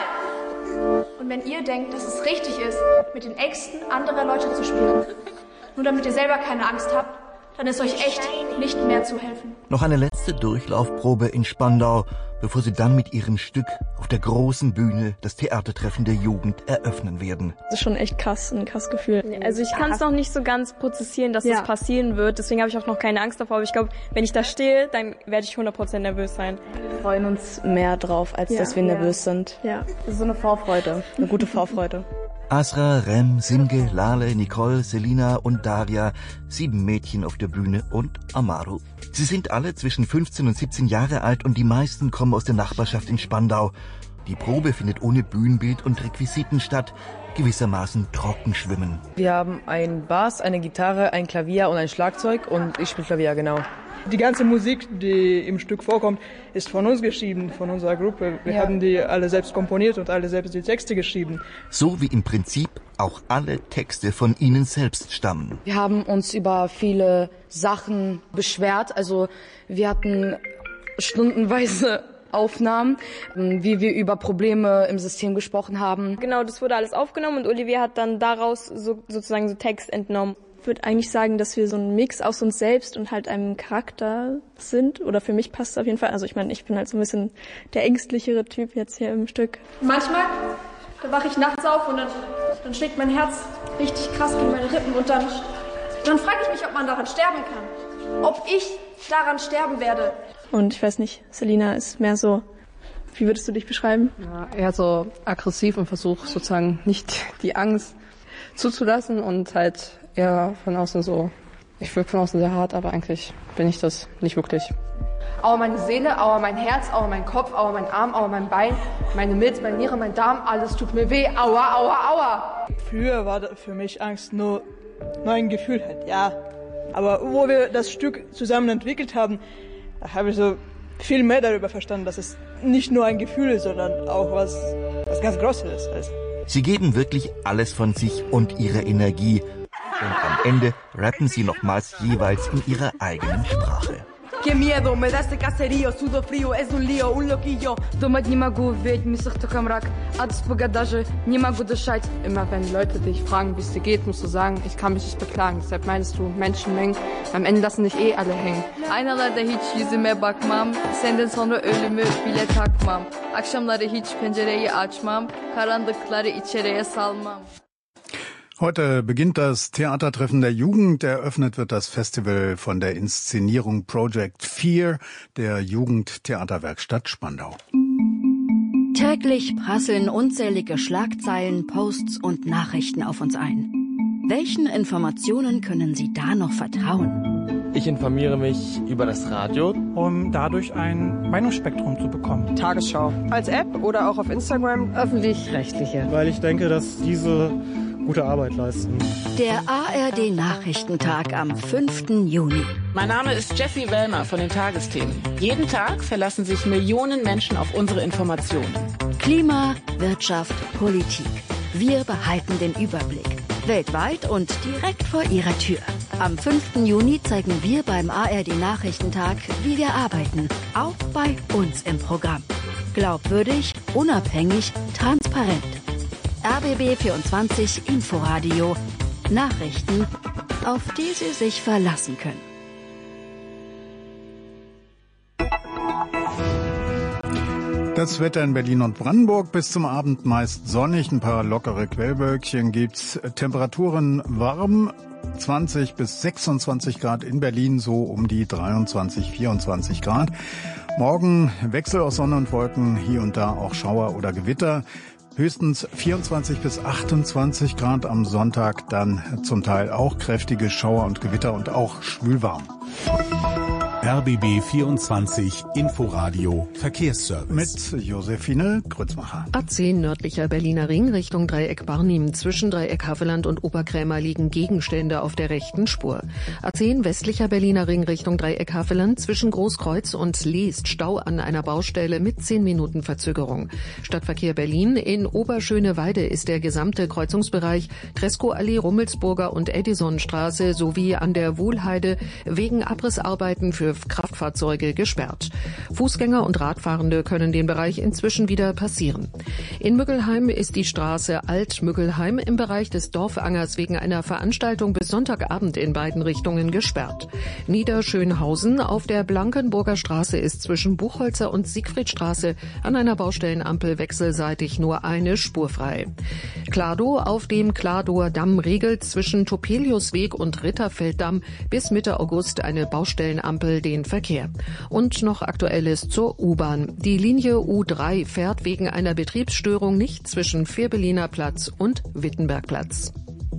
Speaker 12: normal. Und wenn ihr denkt, dass es richtig ist, mit den Ängsten anderer Leute zu spielen, nur damit ihr selber keine Angst habt, dann ist euch echt nicht mehr zu helfen.
Speaker 13: Noch eine letzte Durchlaufprobe in Spandau, bevor sie dann mit ihrem Stück auf der großen Bühne das Theatertreffen der Jugend eröffnen werden.
Speaker 15: Das ist schon echt krass, ein krasses Gefühl. Also ich kann es noch nicht so ganz prozessieren, dass ja. das passieren wird. Deswegen habe ich auch noch keine Angst davor. Aber ich glaube, wenn ich da stehe, dann werde ich hundert Prozent nervös sein.
Speaker 16: Wir freuen uns mehr drauf, als ja. dass wir ja. nervös sind.
Speaker 15: Ja, das ist so eine Vorfreude, eine gute Vorfreude.
Speaker 13: Asra, Rem, Simge, Lale, Nicole, Selina und Daria, sieben Mädchen auf der Bühne und Amaru. Sie sind alle zwischen fünfzehn und siebzehn Jahre alt und die meisten kommen aus der Nachbarschaft in Spandau. Die Probe findet ohne Bühnenbild und Requisiten statt, gewissermaßen Trockenschwimmen.
Speaker 26: Wir haben einen Bass, eine Gitarre, ein Klavier und ein Schlagzeug und ich spiele Klavier, genau.
Speaker 10: Die ganze Musik, die im Stück vorkommt, ist von uns geschrieben, von unserer Gruppe. Wir ja. haben die alle selbst komponiert und alle selbst die Texte geschrieben.
Speaker 13: So wie im Prinzip auch alle Texte von ihnen selbst stammen.
Speaker 16: Wir haben uns über viele Sachen beschwert. Also wir hatten stundenweise Aufnahmen, wie wir über Probleme im System gesprochen haben.
Speaker 15: Genau, das wurde alles aufgenommen und Olivier hat dann daraus so, sozusagen so Text entnommen.
Speaker 27: Ich würde eigentlich sagen, dass wir so ein Mix aus uns selbst und halt einem Charakter sind. Oder für mich passt es auf jeden Fall. Also ich meine, ich bin halt so ein bisschen der ängstlichere Typ jetzt hier im Stück.
Speaker 12: Manchmal, da wache ich nachts auf und dann, dann schlägt mein Herz richtig krass gegen meine Rippen. Und dann, dann frage ich mich, ob man daran sterben kann. Ob ich daran sterben werde.
Speaker 27: Und ich weiß nicht, Selina ist mehr so, wie würdest du dich beschreiben?
Speaker 26: Ja, eher so aggressiv und versuche sozusagen nicht die Angst zuzulassen und halt eher von außen so, ich wirke von außen sehr hart, aber eigentlich bin ich das nicht wirklich.
Speaker 12: Aua meine Seele, aua mein Herz, aua mein Kopf, aua mein Arm, aua mein Bein, meine Milz, meine Niere, mein Darm, alles tut mir weh, aua, aua, aua.
Speaker 10: Früher war für mich Angst nur, nur ein Gefühl halt, ja. Aber wo wir das Stück zusammen entwickelt haben, da habe ich so viel mehr darüber verstanden, dass es nicht nur ein Gefühl ist, sondern auch was, was ganz Großes ist. Also.
Speaker 13: Sie geben wirklich alles von sich und ihre Energie. Und am Ende rappen sie nochmals jeweils in ihrer eigenen Sprache.
Speaker 28: Qué miedo, me da este caserío, sudo frío, es un lío, un loquillo. Думать не могу, ведь мне только мрак, от испуга даже не могу дышать.
Speaker 26: Immer wenn Leute dich fragen, wie es dir geht, musst du sagen, ich kann mich nicht beklagen. Deshalb meinst du Menschenmengen, am Ende lassen dich eh alle hängen.
Speaker 28: Aynalarda hiç yüzüme bakmam, senden sonra ölümü bile takmam. Akşamları hiç pencereyi açmam, karanlıkları içeriye salmam.
Speaker 1: Heute beginnt das Theatertreffen der Jugend. Eröffnet wird das Festival von der Inszenierung Project Fear der Jugendtheaterwerkstatt Spandau.
Speaker 29: Täglich prasseln unzählige Schlagzeilen, Posts und Nachrichten auf uns ein. Welchen Informationen können Sie da noch vertrauen?
Speaker 30: Ich informiere mich über das Radio, um dadurch ein Meinungsspektrum zu bekommen.
Speaker 10: Tagesschau als App oder auch auf Instagram.
Speaker 26: Öffentlich-rechtliche.
Speaker 30: Weil ich denke, dass diese
Speaker 2: gute Arbeit leisten.
Speaker 29: Der A R D-Nachrichtentag am fünften Juni.
Speaker 3: Mein Name ist Jessie Wellmer von den Tagesthemen. Jeden Tag verlassen sich Millionen Menschen auf unsere Informationen.
Speaker 29: Klima, Wirtschaft, Politik. Wir behalten den Überblick. Weltweit und direkt vor Ihrer Tür. Am fünften Juni zeigen wir beim A R D-Nachrichtentag, wie wir arbeiten. Auch bei uns im Programm. Glaubwürdig, unabhängig, transparent. R B B vierundzwanzig Inforadio. Nachrichten, auf die Sie sich verlassen können.
Speaker 1: Das Wetter in Berlin und Brandenburg bis zum Abend meist sonnig, ein paar lockere Quellwölkchen gibt's. Temperaturen warm, zwanzig bis sechsundzwanzig Grad in Berlin, so um die dreiundzwanzig, vierundzwanzig Grad. Morgen Wechsel aus Sonne und Wolken, hier und da auch Schauer oder Gewitter. Höchstens vierundzwanzig bis achtundzwanzig Grad, am Sonntag dann zum Teil auch kräftige Schauer und Gewitter und auch schwülwarm.
Speaker 11: R B B vierundzwanzig Inforadio Verkehrsservice.
Speaker 1: Mit Josephine Grützmacher.
Speaker 14: A zehn nördlicher Berliner Ring Richtung Dreieck Barnim. Zwischen Dreieck Havelland und Oberkrämer liegen Gegenstände auf der rechten Spur. A zehn westlicher Berliner Ring Richtung Dreieck Havelland. Zwischen Großkreuz und Leest Stau an einer Baustelle mit zehn Minuten Verzögerung. Stadtverkehr Berlin. In Oberschöneweide ist der gesamte Kreuzungsbereich Kreskow-Allee, Rummelsburger und Edisonstraße sowie an der Wohlheide wegen Abrissarbeiten für Kraftfahrzeuge gesperrt. Fußgänger und Radfahrende können den Bereich inzwischen wieder passieren. In Müggelheim ist die Straße Alt-Müggelheim im Bereich des Dorfangers wegen einer Veranstaltung bis Sonntagabend in beiden Richtungen gesperrt. Niederschönhausen auf der Blankenburger Straße ist zwischen Buchholzer und Siegfriedstraße an einer Baustellenampel wechselseitig nur eine Spur frei. Kladow auf dem Kladower Damm regelt zwischen Topeliusweg und Ritterfelddamm bis Mitte August eine Baustellenampel den Verkehr. Und noch Aktuelles zur U-Bahn. Die Linie U drei fährt wegen einer Betriebsstörung nicht zwischen Fehrbelliner Platz und Wittenbergplatz.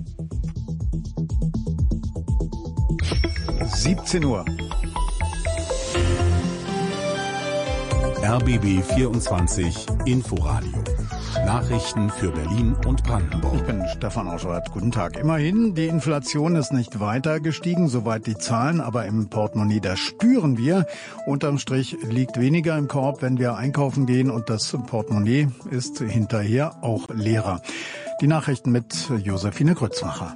Speaker 1: siebzehn Uhr.
Speaker 11: R B B vierundzwanzig Inforadio. Nachrichten für Berlin und Brandenburg.
Speaker 1: Ich bin Stefan Auschwart. Guten Tag. Immerhin, die Inflation ist nicht weiter gestiegen, soweit die Zahlen, aber im Portemonnaie, das spüren wir. Unterm Strich liegt weniger im Korb, wenn wir einkaufen gehen, und das Portemonnaie ist hinterher auch leerer. Die Nachrichten mit Josephine Grützmacher.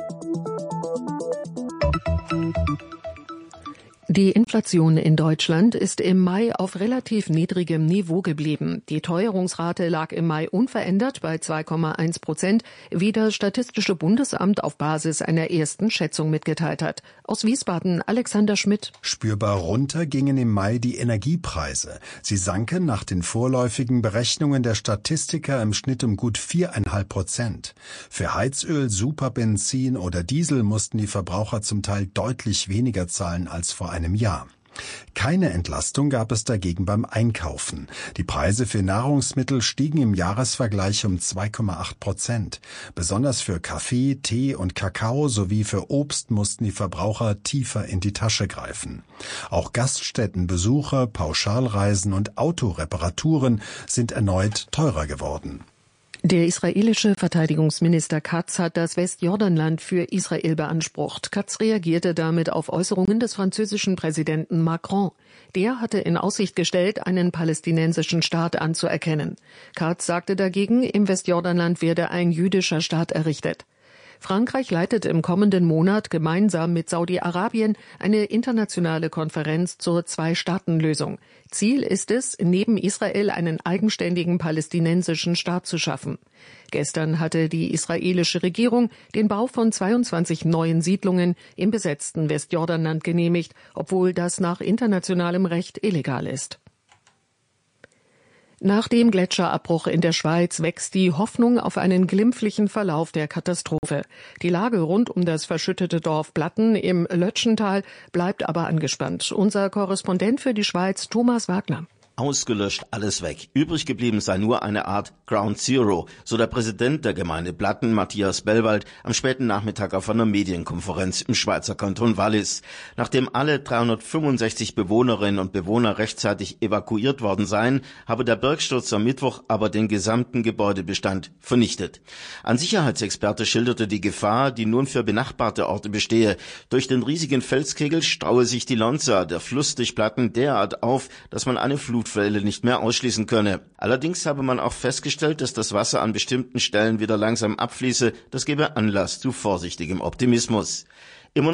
Speaker 14: Die Inflation in Deutschland ist im Mai auf relativ niedrigem Niveau geblieben. Die Teuerungsrate lag im Mai unverändert bei zwei Komma eins Prozent, wie das Statistische Bundesamt auf Basis einer ersten Schätzung mitgeteilt hat. Aus Wiesbaden Alexander Schmidt.
Speaker 17: Spürbar runter gingen im Mai die Energiepreise. Sie sanken nach den vorläufigen Berechnungen der Statistiker im Schnitt um gut viereinhalb Prozent. Für Heizöl, Superbenzin oder Diesel mussten die Verbraucher zum Teil deutlich weniger zahlen als vor einem Jahr. Keine Entlastung gab es dagegen beim Einkaufen. Die Preise für Nahrungsmittel stiegen im Jahresvergleich um zwei Komma acht Prozent. Besonders für Kaffee, Tee und Kakao sowie für Obst mussten die Verbraucher tiefer in die Tasche greifen. Auch Gaststättenbesuche, Pauschalreisen und Autoreparaturen sind erneut teurer geworden.
Speaker 14: Der israelische Verteidigungsminister Katz hat das Westjordanland für Israel beansprucht. Katz reagierte damit auf Äußerungen des französischen Präsidenten Macron. Der hatte in Aussicht gestellt, einen palästinensischen Staat anzuerkennen. Katz sagte dagegen, im Westjordanland werde ein jüdischer Staat errichtet. Frankreich leitet im kommenden Monat gemeinsam mit Saudi-Arabien eine internationale Konferenz zur Zwei-Staaten-Lösung. Ziel ist es, neben Israel einen eigenständigen palästinensischen Staat zu schaffen. Gestern hatte die israelische Regierung den Bau von zweiundzwanzig neuen Siedlungen im besetzten Westjordanland genehmigt, obwohl das nach internationalem Recht illegal ist. Nach dem Gletscherabbruch in der Schweiz wächst die Hoffnung auf einen glimpflichen Verlauf der Katastrophe. Die Lage rund um das verschüttete Dorf Platten im Lötschental bleibt aber angespannt. Unser Korrespondent für die Schweiz, Thomas Wagner.
Speaker 2: Ausgelöscht, alles weg. Übrig geblieben sei nur eine Art Ground Zero, so der Präsident der Gemeinde Blatten, Matthias Bellwald, am späten Nachmittag auf einer Medienkonferenz im Schweizer Kanton Wallis. Nachdem alle dreihundertfünfundsechzig Bewohnerinnen und Bewohner rechtzeitig evakuiert worden seien, habe der Bergsturz am Mittwoch aber den gesamten Gebäudebestand vernichtet. Ein Sicherheitsexperte schilderte die Gefahr, die nun für benachbarte Orte bestehe. Durch den riesigen Felskegel straue sich die Lonza, der Fluss durch Blatten, derart auf, dass man eine Flut Flutwelle nicht mehr ausschließen könne. Allerdings habe man auch festgestellt, dass das Wasser an bestimmten Stellen wieder langsam abfließe. Das gebe Anlass zu vorsichtigem Optimismus.